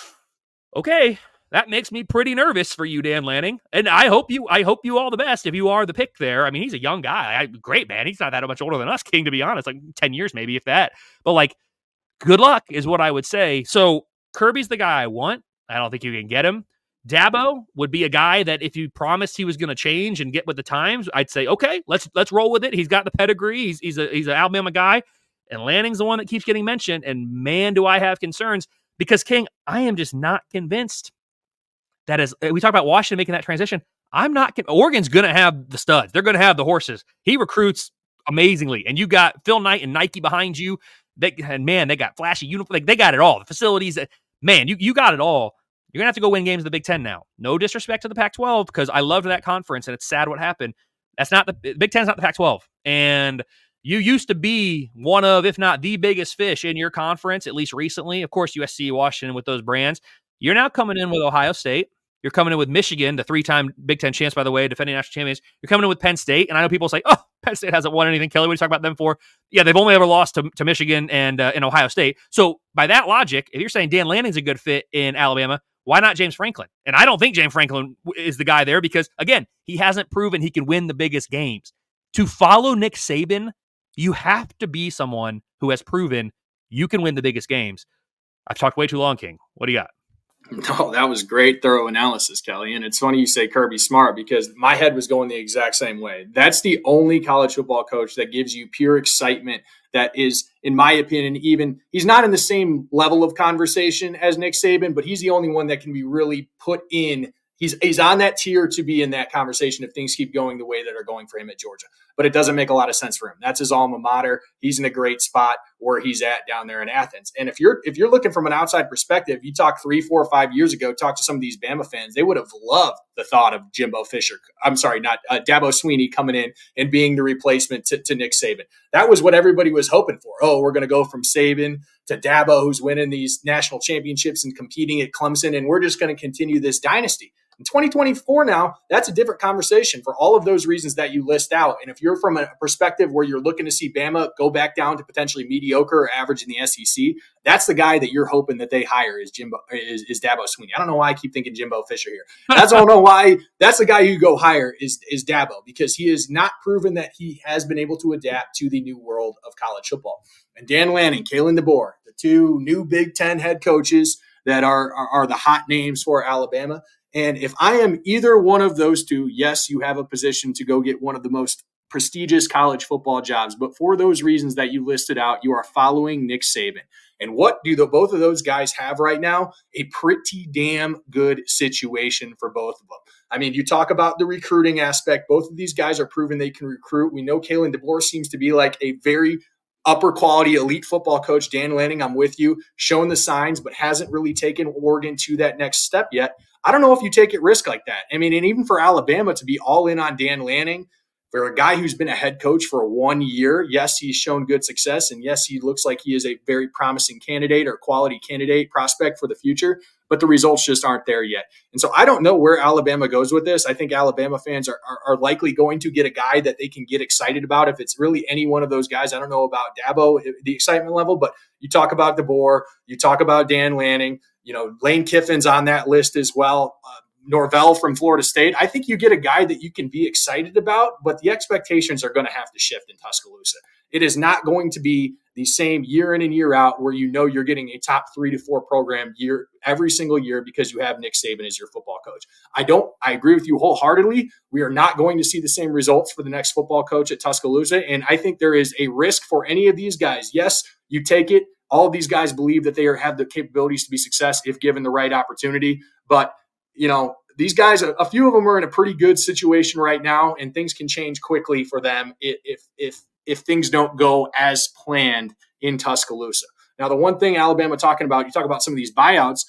Okay, that makes me pretty nervous for you, Dan Lanning. And I hope you I hope you all the best if you are the pick there. I mean, he's a young guy. I, great, man. He's not that much older than us, King, to be honest. Like ten years maybe, if that. But like, good luck is what I would say. So Kirby's the guy I want. I don't think you can get him. Dabo would be a guy that if you promised he was going to change and get with the times, I'd say, okay, let's let's roll with it. He's got the pedigree. He's he's a he's an Alabama guy. And Lanning's the one that keeps getting mentioned. And man, do I have concerns because, King, I am just not convinced that is, we talk about Washington making that transition. I'm not, Oregon's going to have the studs. They're going to have the horses. He recruits amazingly. And you got Phil Knight and Nike behind you. They, and man, they got flashy uniforms. Like, they got it all. The facilities, man, you, you got it all. You're going to have to go win games in the Big Ten now. No disrespect to the Pac twelve because I loved that conference and it's sad what happened. That's not the Big Ten's not the Pac twelve. And you used to be one of, if not the biggest fish in your conference, at least recently. Of course, U S C, Washington with those brands. You're now coming in with Ohio State. You're coming in with Michigan, the three-time Big Ten champs, by the way, defending national champions. You're coming in with Penn State. And I know people say, oh, Penn State hasn't won anything. Kelly, what are you talking about them for? Yeah, they've only ever lost to, to Michigan and, uh, and Ohio State. So by that logic, if you're saying Dan Lanning's a good fit in Alabama, why not James Franklin? And I don't think James Franklin is the guy there because, again, he hasn't proven he can win the biggest games. To follow Nick Saban, you have to be someone who has proven you can win the biggest games. I've talked way too long, King. What do you got? No, that was great, thorough analysis, Kelly. And it's funny you say Kirby Smart because my head was going the exact same way. That's the only college football coach that gives you pure excitement that is, in my opinion, even he's not in the same level of conversation as Nick Saban, but he's the only one that can be really put in. He's he's on that tier to be in that conversation if things keep going the way that are going for him at Georgia. But it doesn't make a lot of sense for him. That's his alma mater. He's in a great spot where he's at down there in Athens. And if you're if you're looking from an outside perspective, you talk three, four, or five years ago, talk to some of these Bama fans, they would have loved the thought of Jimbo Fisher. I'm sorry, not uh, Dabo Swinney coming in and being the replacement to, to Nick Saban. That was what everybody was hoping for. Oh, we're going to go from Saban to Dabo, who's winning these national championships and competing at Clemson, and we're just going to continue this dynasty. In twenty twenty-four now, that's a different conversation for all of those reasons that you list out. And if you're from a perspective where you're looking to see Bama go back down to potentially mediocre or average in the S E C, that's the guy that you're hoping that they hire is Jimbo is, is Dabo Swinney. I don't know why I keep thinking Jimbo Fisher here. That's I don't know why. That's the guy you go hire is is Dabo because he has not proven that he has been able to adapt to the new world of college football. And Dan Lanning, Kalen DeBoer, the two new Big Ten head coaches that are are, are the hot names for Alabama. And if I am either one of those two, yes, you have a position to go get one of the most prestigious college football jobs. But for those reasons that you listed out, you are following Nick Saban. And what do the, both of those guys have right now? A pretty damn good situation for both of them. I mean, you talk about the recruiting aspect. Both of these guys are proven they can recruit. We know Kalen DeBoer seems to be like a very upper quality elite football coach. Dan Lanning, I'm with you, showing the signs, but hasn't really taken Oregon to that next step yet. I don't know if you take a risk like that. I mean, and even for Alabama to be all in on Dan Lanning, for a guy who's been a head coach for one year, yes, he's shown good success. And yes, he looks like he is a very promising candidate or quality candidate prospect for the future, but the results just aren't there yet. And so I don't know where Alabama goes with this. I think Alabama fans are, are, are likely going to get a guy that they can get excited about. If it's really any one of those guys, I don't know about Dabo, the excitement level, but you talk about DeBoer, you talk about Dan Lanning, you know, Lane Kiffin's on that list as well. Uh, Norvell from Florida State. I think you get a guy that you can be excited about, but the expectations are going to have to shift in Tuscaloosa. It is not going to be the same year in and year out where you know you're getting a top three to four program year every single year because you have Nick Saban as your football coach. I don't, I agree with you wholeheartedly. We are not going to see the same results for the next football coach at Tuscaloosa. And I think there is a risk for any of these guys. Yes, you take it. All of these guys believe that they are, have the capabilities to be success if given the right opportunity. But you know, these guys, a few of them are in a pretty good situation right now, and things can change quickly for them if if if things don't go as planned in Tuscaloosa. Now, the one thing Alabama talking about, you talk about some of these buyouts.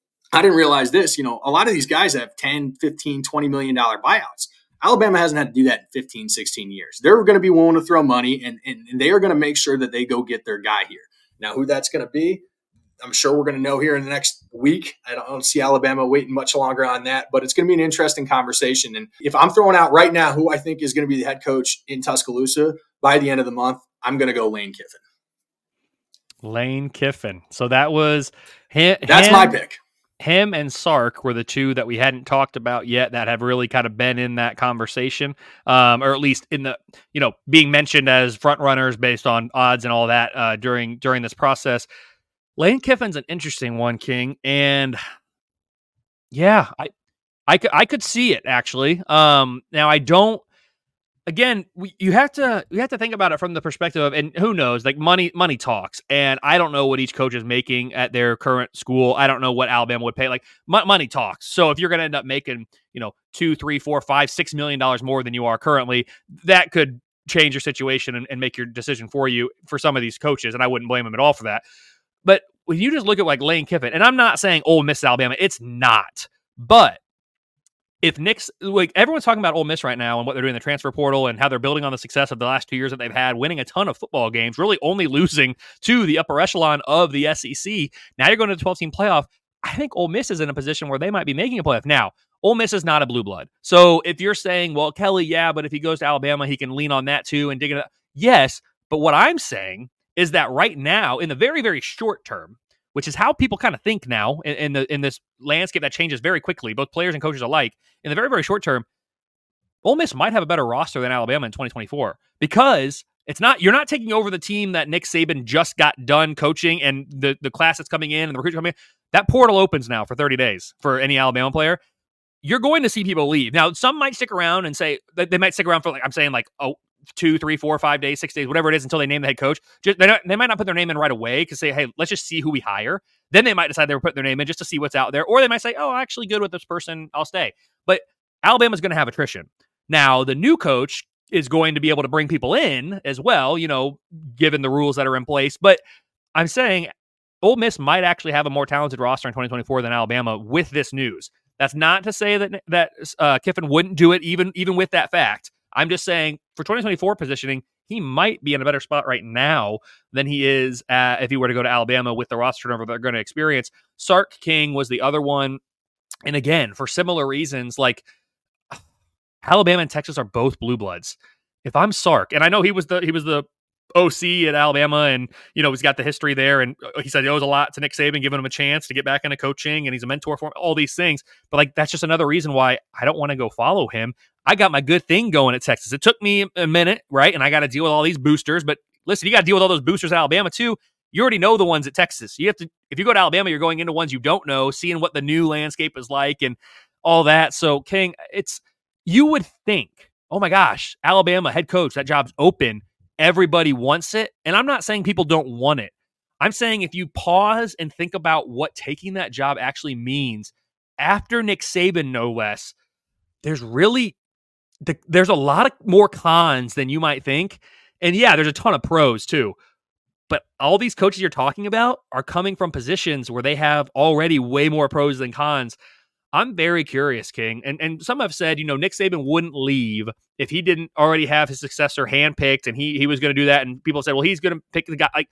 I didn't realize this, you know, a lot of these guys have ten, fifteen, twenty million dollars buyouts. Alabama hasn't had to do that in fifteen, sixteen years. They're going to be willing to throw money, and, and, and they are going to make sure that they go get their guy here. Now, who that's going to be, I'm sure we're going to know here in the next week. I don't, I don't see Alabama waiting much longer on that, but it's going to be an interesting conversation. And if I'm throwing out right now who I think is going to be the head coach in Tuscaloosa by the end of the month, I'm going to go Lane Kiffin. Lane Kiffin. So that was him. That's him, my pick. Him and Sark were the two that we hadn't talked about yet that have really kind of been in that conversation, um, or at least in the, you know, being mentioned as front runners based on odds and all that uh, during during this process. Lane Kiffin's an interesting one, King, and yeah, I, I could I could see it actually. Um, now I don't. Again, we, you have to you have to think about it from the perspective of, and who knows, like money money talks, and I don't know what each coach is making at their current school. I don't know what Alabama would pay. Like m- money talks. So if you're going to end up making, you know, two, three, four, five, six million dollars more than you are currently, that could change your situation and, and make your decision for you for some of these coaches, and I wouldn't blame them at all for that. But when you just look at like Lane Kiffin, and I'm not saying Ole Miss Alabama, it's not, but if Nick's like everyone's talking about Ole Miss right now and what they're doing in the transfer portal and how they're building on the success of the last two years that they've had, winning a ton of football games, really only losing to the upper echelon of the S E C. Now you're going to the twelve-team playoff. I think Ole Miss is in a position where they might be making a playoff. Now, Ole Miss is not a blue blood. So if you're saying, well, Kelly, yeah, but if he goes to Alabama, he can lean on that too and dig it up. Yes, but what I'm saying is that right now, in the very, very short term, which is how people kind of think now in, in the in this landscape that changes very quickly, both players and coaches alike. In the very, very short term, Ole Miss might have a better roster than Alabama in twenty twenty-four because it's not you're not taking over the team that Nick Saban just got done coaching and the, the class that's coming in and the recruits coming in. That portal opens now for thirty days for any Alabama player. You're going to see people leave. Now, some might stick around and say they might stick around for like I'm saying like oh two, three, four, five days, six days, whatever it is until they name the head coach. Just they, don't, they might not put their name in right away because say, hey, let's just see who we hire. Then they might decide they were putting their name in just to see what's out there. Or they might say, oh, I'm actually good with this person. I'll stay. But Alabama's going to have attrition. Now, the new coach is going to be able to bring people in as well, you know, given the rules that are in place. But I'm saying Ole Miss might actually have a more talented roster in twenty twenty-four than Alabama with this news. That's not to say that that uh, Kiffin wouldn't do it even, even with that fact. I'm just saying for twenty twenty-four positioning, he might be in a better spot right now than he is uh, if he were to go to Alabama with the roster number they're going to experience. Sark King was the other one. And again, for similar reasons, like Alabama and Texas are both blue bloods. If I'm Sark, and I know he was the he was the O C at Alabama, and you know he's got the history there, and he said he owes a lot to Nick Saban, giving him a chance to get back into coaching, and he's a mentor for him, all these things. But like that's just another reason why I don't want to go follow him. I got my good thing going at Texas. It took me a minute, right? And I got to deal with all these boosters. But listen, you got to deal with all those boosters at Alabama too. You already know the ones at Texas. You have to, if you go to Alabama, you're going into ones you don't know, seeing what the new landscape is like and all that. So King, it's you would think, oh my gosh, Alabama head coach, that job's open. Everybody wants it. And I'm not saying people don't want it. I'm saying if you pause and think about what taking that job actually means after Nick Saban, no less, there's really, there's a lot of more cons than you might think. And yeah, there's a ton of pros too. But all these coaches you're talking about are coming from positions where they have already way more pros than cons. I'm very curious, King. And and some have said, you know, Nick Saban wouldn't leave if he didn't already have his successor handpicked and he he was going to do that. And people said, well, he's going to pick the guy. Like,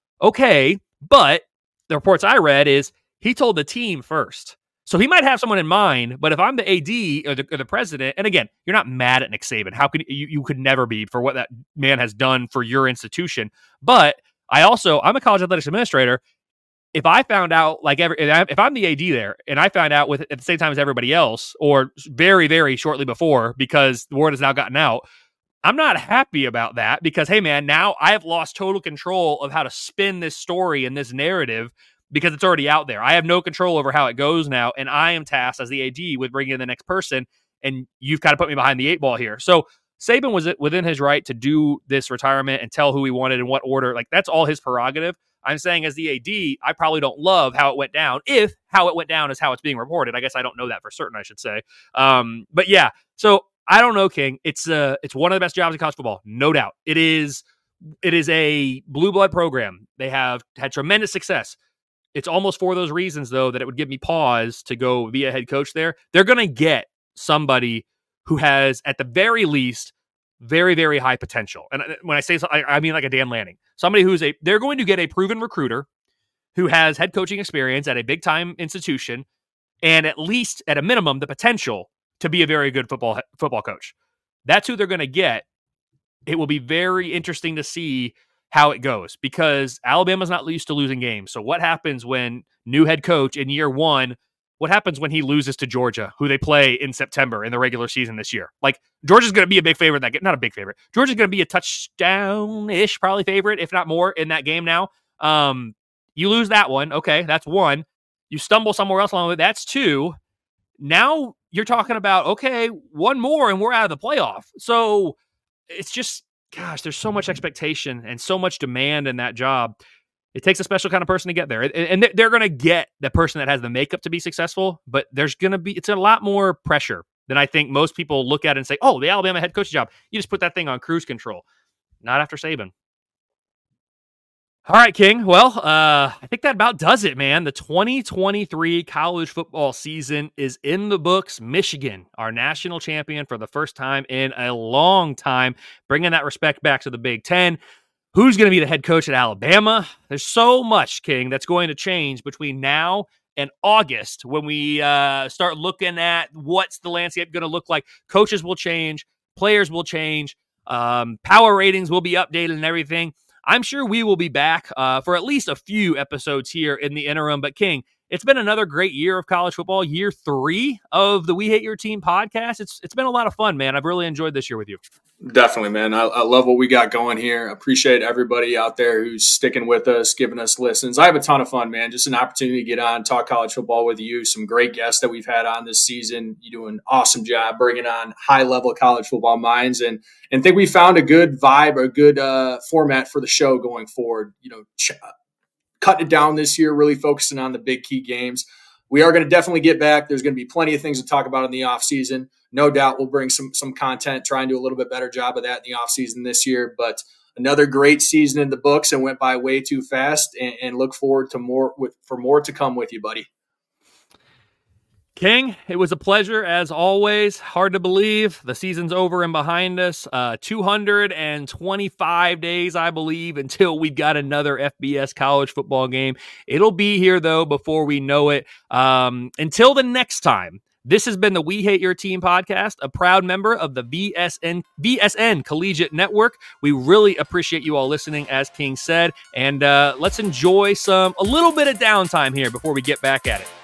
okay, but the reports I read is he told the team first. So he might have someone in mind, but if I'm the A D or the, or the president, and again, you're not mad at Nick Saban. How could you, you could never be for what that man has done for your institution. But I also, I'm a college athletics administrator. If I found out, like, every, if I'm the A D there and I found out with at the same time as everybody else, or very, very shortly before, because the word has now gotten out, I'm not happy about that because, hey, man, now I have lost total control of how to spin this story and this narrative because it's already out there. I have no control over how it goes now, and I am tasked as the A D with bringing in the next person, and you've kind of put me behind the eight ball here. So Saban was within his right to do this retirement and tell who he wanted in what order. Like, that's all his prerogative. I'm saying as the A D, I probably don't love how it went down, if how it went down is how it's being reported. I guess I don't know that for certain, I should say. Um, but yeah, so I don't know, King. It's uh, it's one of the best jobs in college football, no doubt. It is, it is a blue blood program. They have had tremendous success. It's almost for those reasons, though, that it would give me pause to go be a head coach there. They're going to get somebody who has, at the very least, very, very high potential. And when I say so, I, I mean like a Dan Lanning. Somebody who's a, they're going to get a proven recruiter who has head coaching experience at a big time institution and at least at a minimum, the potential to be a very good football football coach. That's who they're going to get. It will be very interesting to see how it goes, because Alabama's not used to losing games. So what happens when new head coach in year one, what happens when he loses to Georgia, who they play in September in the regular season this year? Like, Georgia's going to be a big favorite in that game. Not a big favorite. Georgia's going to be a touchdown-ish probably favorite, if not more, in that game now. Um, you lose that one. Okay, that's one. You stumble somewhere else along the way. That's two. Now you're talking about, okay, one more and we're out of the playoff. So it's just, gosh, there's so much expectation and so much demand in that job. It takes a special kind of person to get there. And they're going to get the person that has the makeup to be successful, but there's going to be, it's a lot more pressure than I think most people look at and say, oh, the Alabama head coach job. You just put that thing on cruise control. Not after Saban. All right, King. Well, uh, I think that about does it, man. The twenty twenty-three college football season is in the books. Michigan, our national champion for the first time in a long time, bringing that respect back to the Big Ten. Who's going to be the head coach at Alabama? There's so much, King, that's going to change between now and August when we uh, start looking at what's the landscape going to look like. Coaches will change. Players will change. Um, power ratings will be updated and everything. I'm sure we will be back uh, for at least a few episodes here in the interim. But, King, it's been another great year of college football, year three of the We Hate Your Team podcast. It's It's been a lot of fun, man. I've really enjoyed this year with you. Definitely, man. I, I love what we got going here. Appreciate everybody out there who's sticking with us, giving us listens. I have a ton of fun, man. Just an opportunity to get on, talk college football with you. Some great guests that we've had on this season. You do an awesome job bringing on high-level college football minds, and and think we found a good vibe, a good uh, format for the show going forward. You know, ch- cutting it down this year, really focusing on the big key games. We are going to definitely get back. There's going to be plenty of things to talk about in the offseason. No doubt we'll bring some some content, try and do a little bit better job of that in the offseason this year. But another great season in the books and went by way too fast, and, and look forward to more with for more to come with you, buddy. King, it was a pleasure as always. Hard to believe the season's over and behind us. Uh, two hundred twenty-five days, I believe, until we've got another F B S college football game. It'll be here, though, before we know it. Um, until the next time, this has been the We Hate Your Team podcast, a proud member of the V S N V S N Collegiate Network. We really appreciate you all listening, as King said, and uh, let's enjoy some a little bit of downtime here before we get back at it.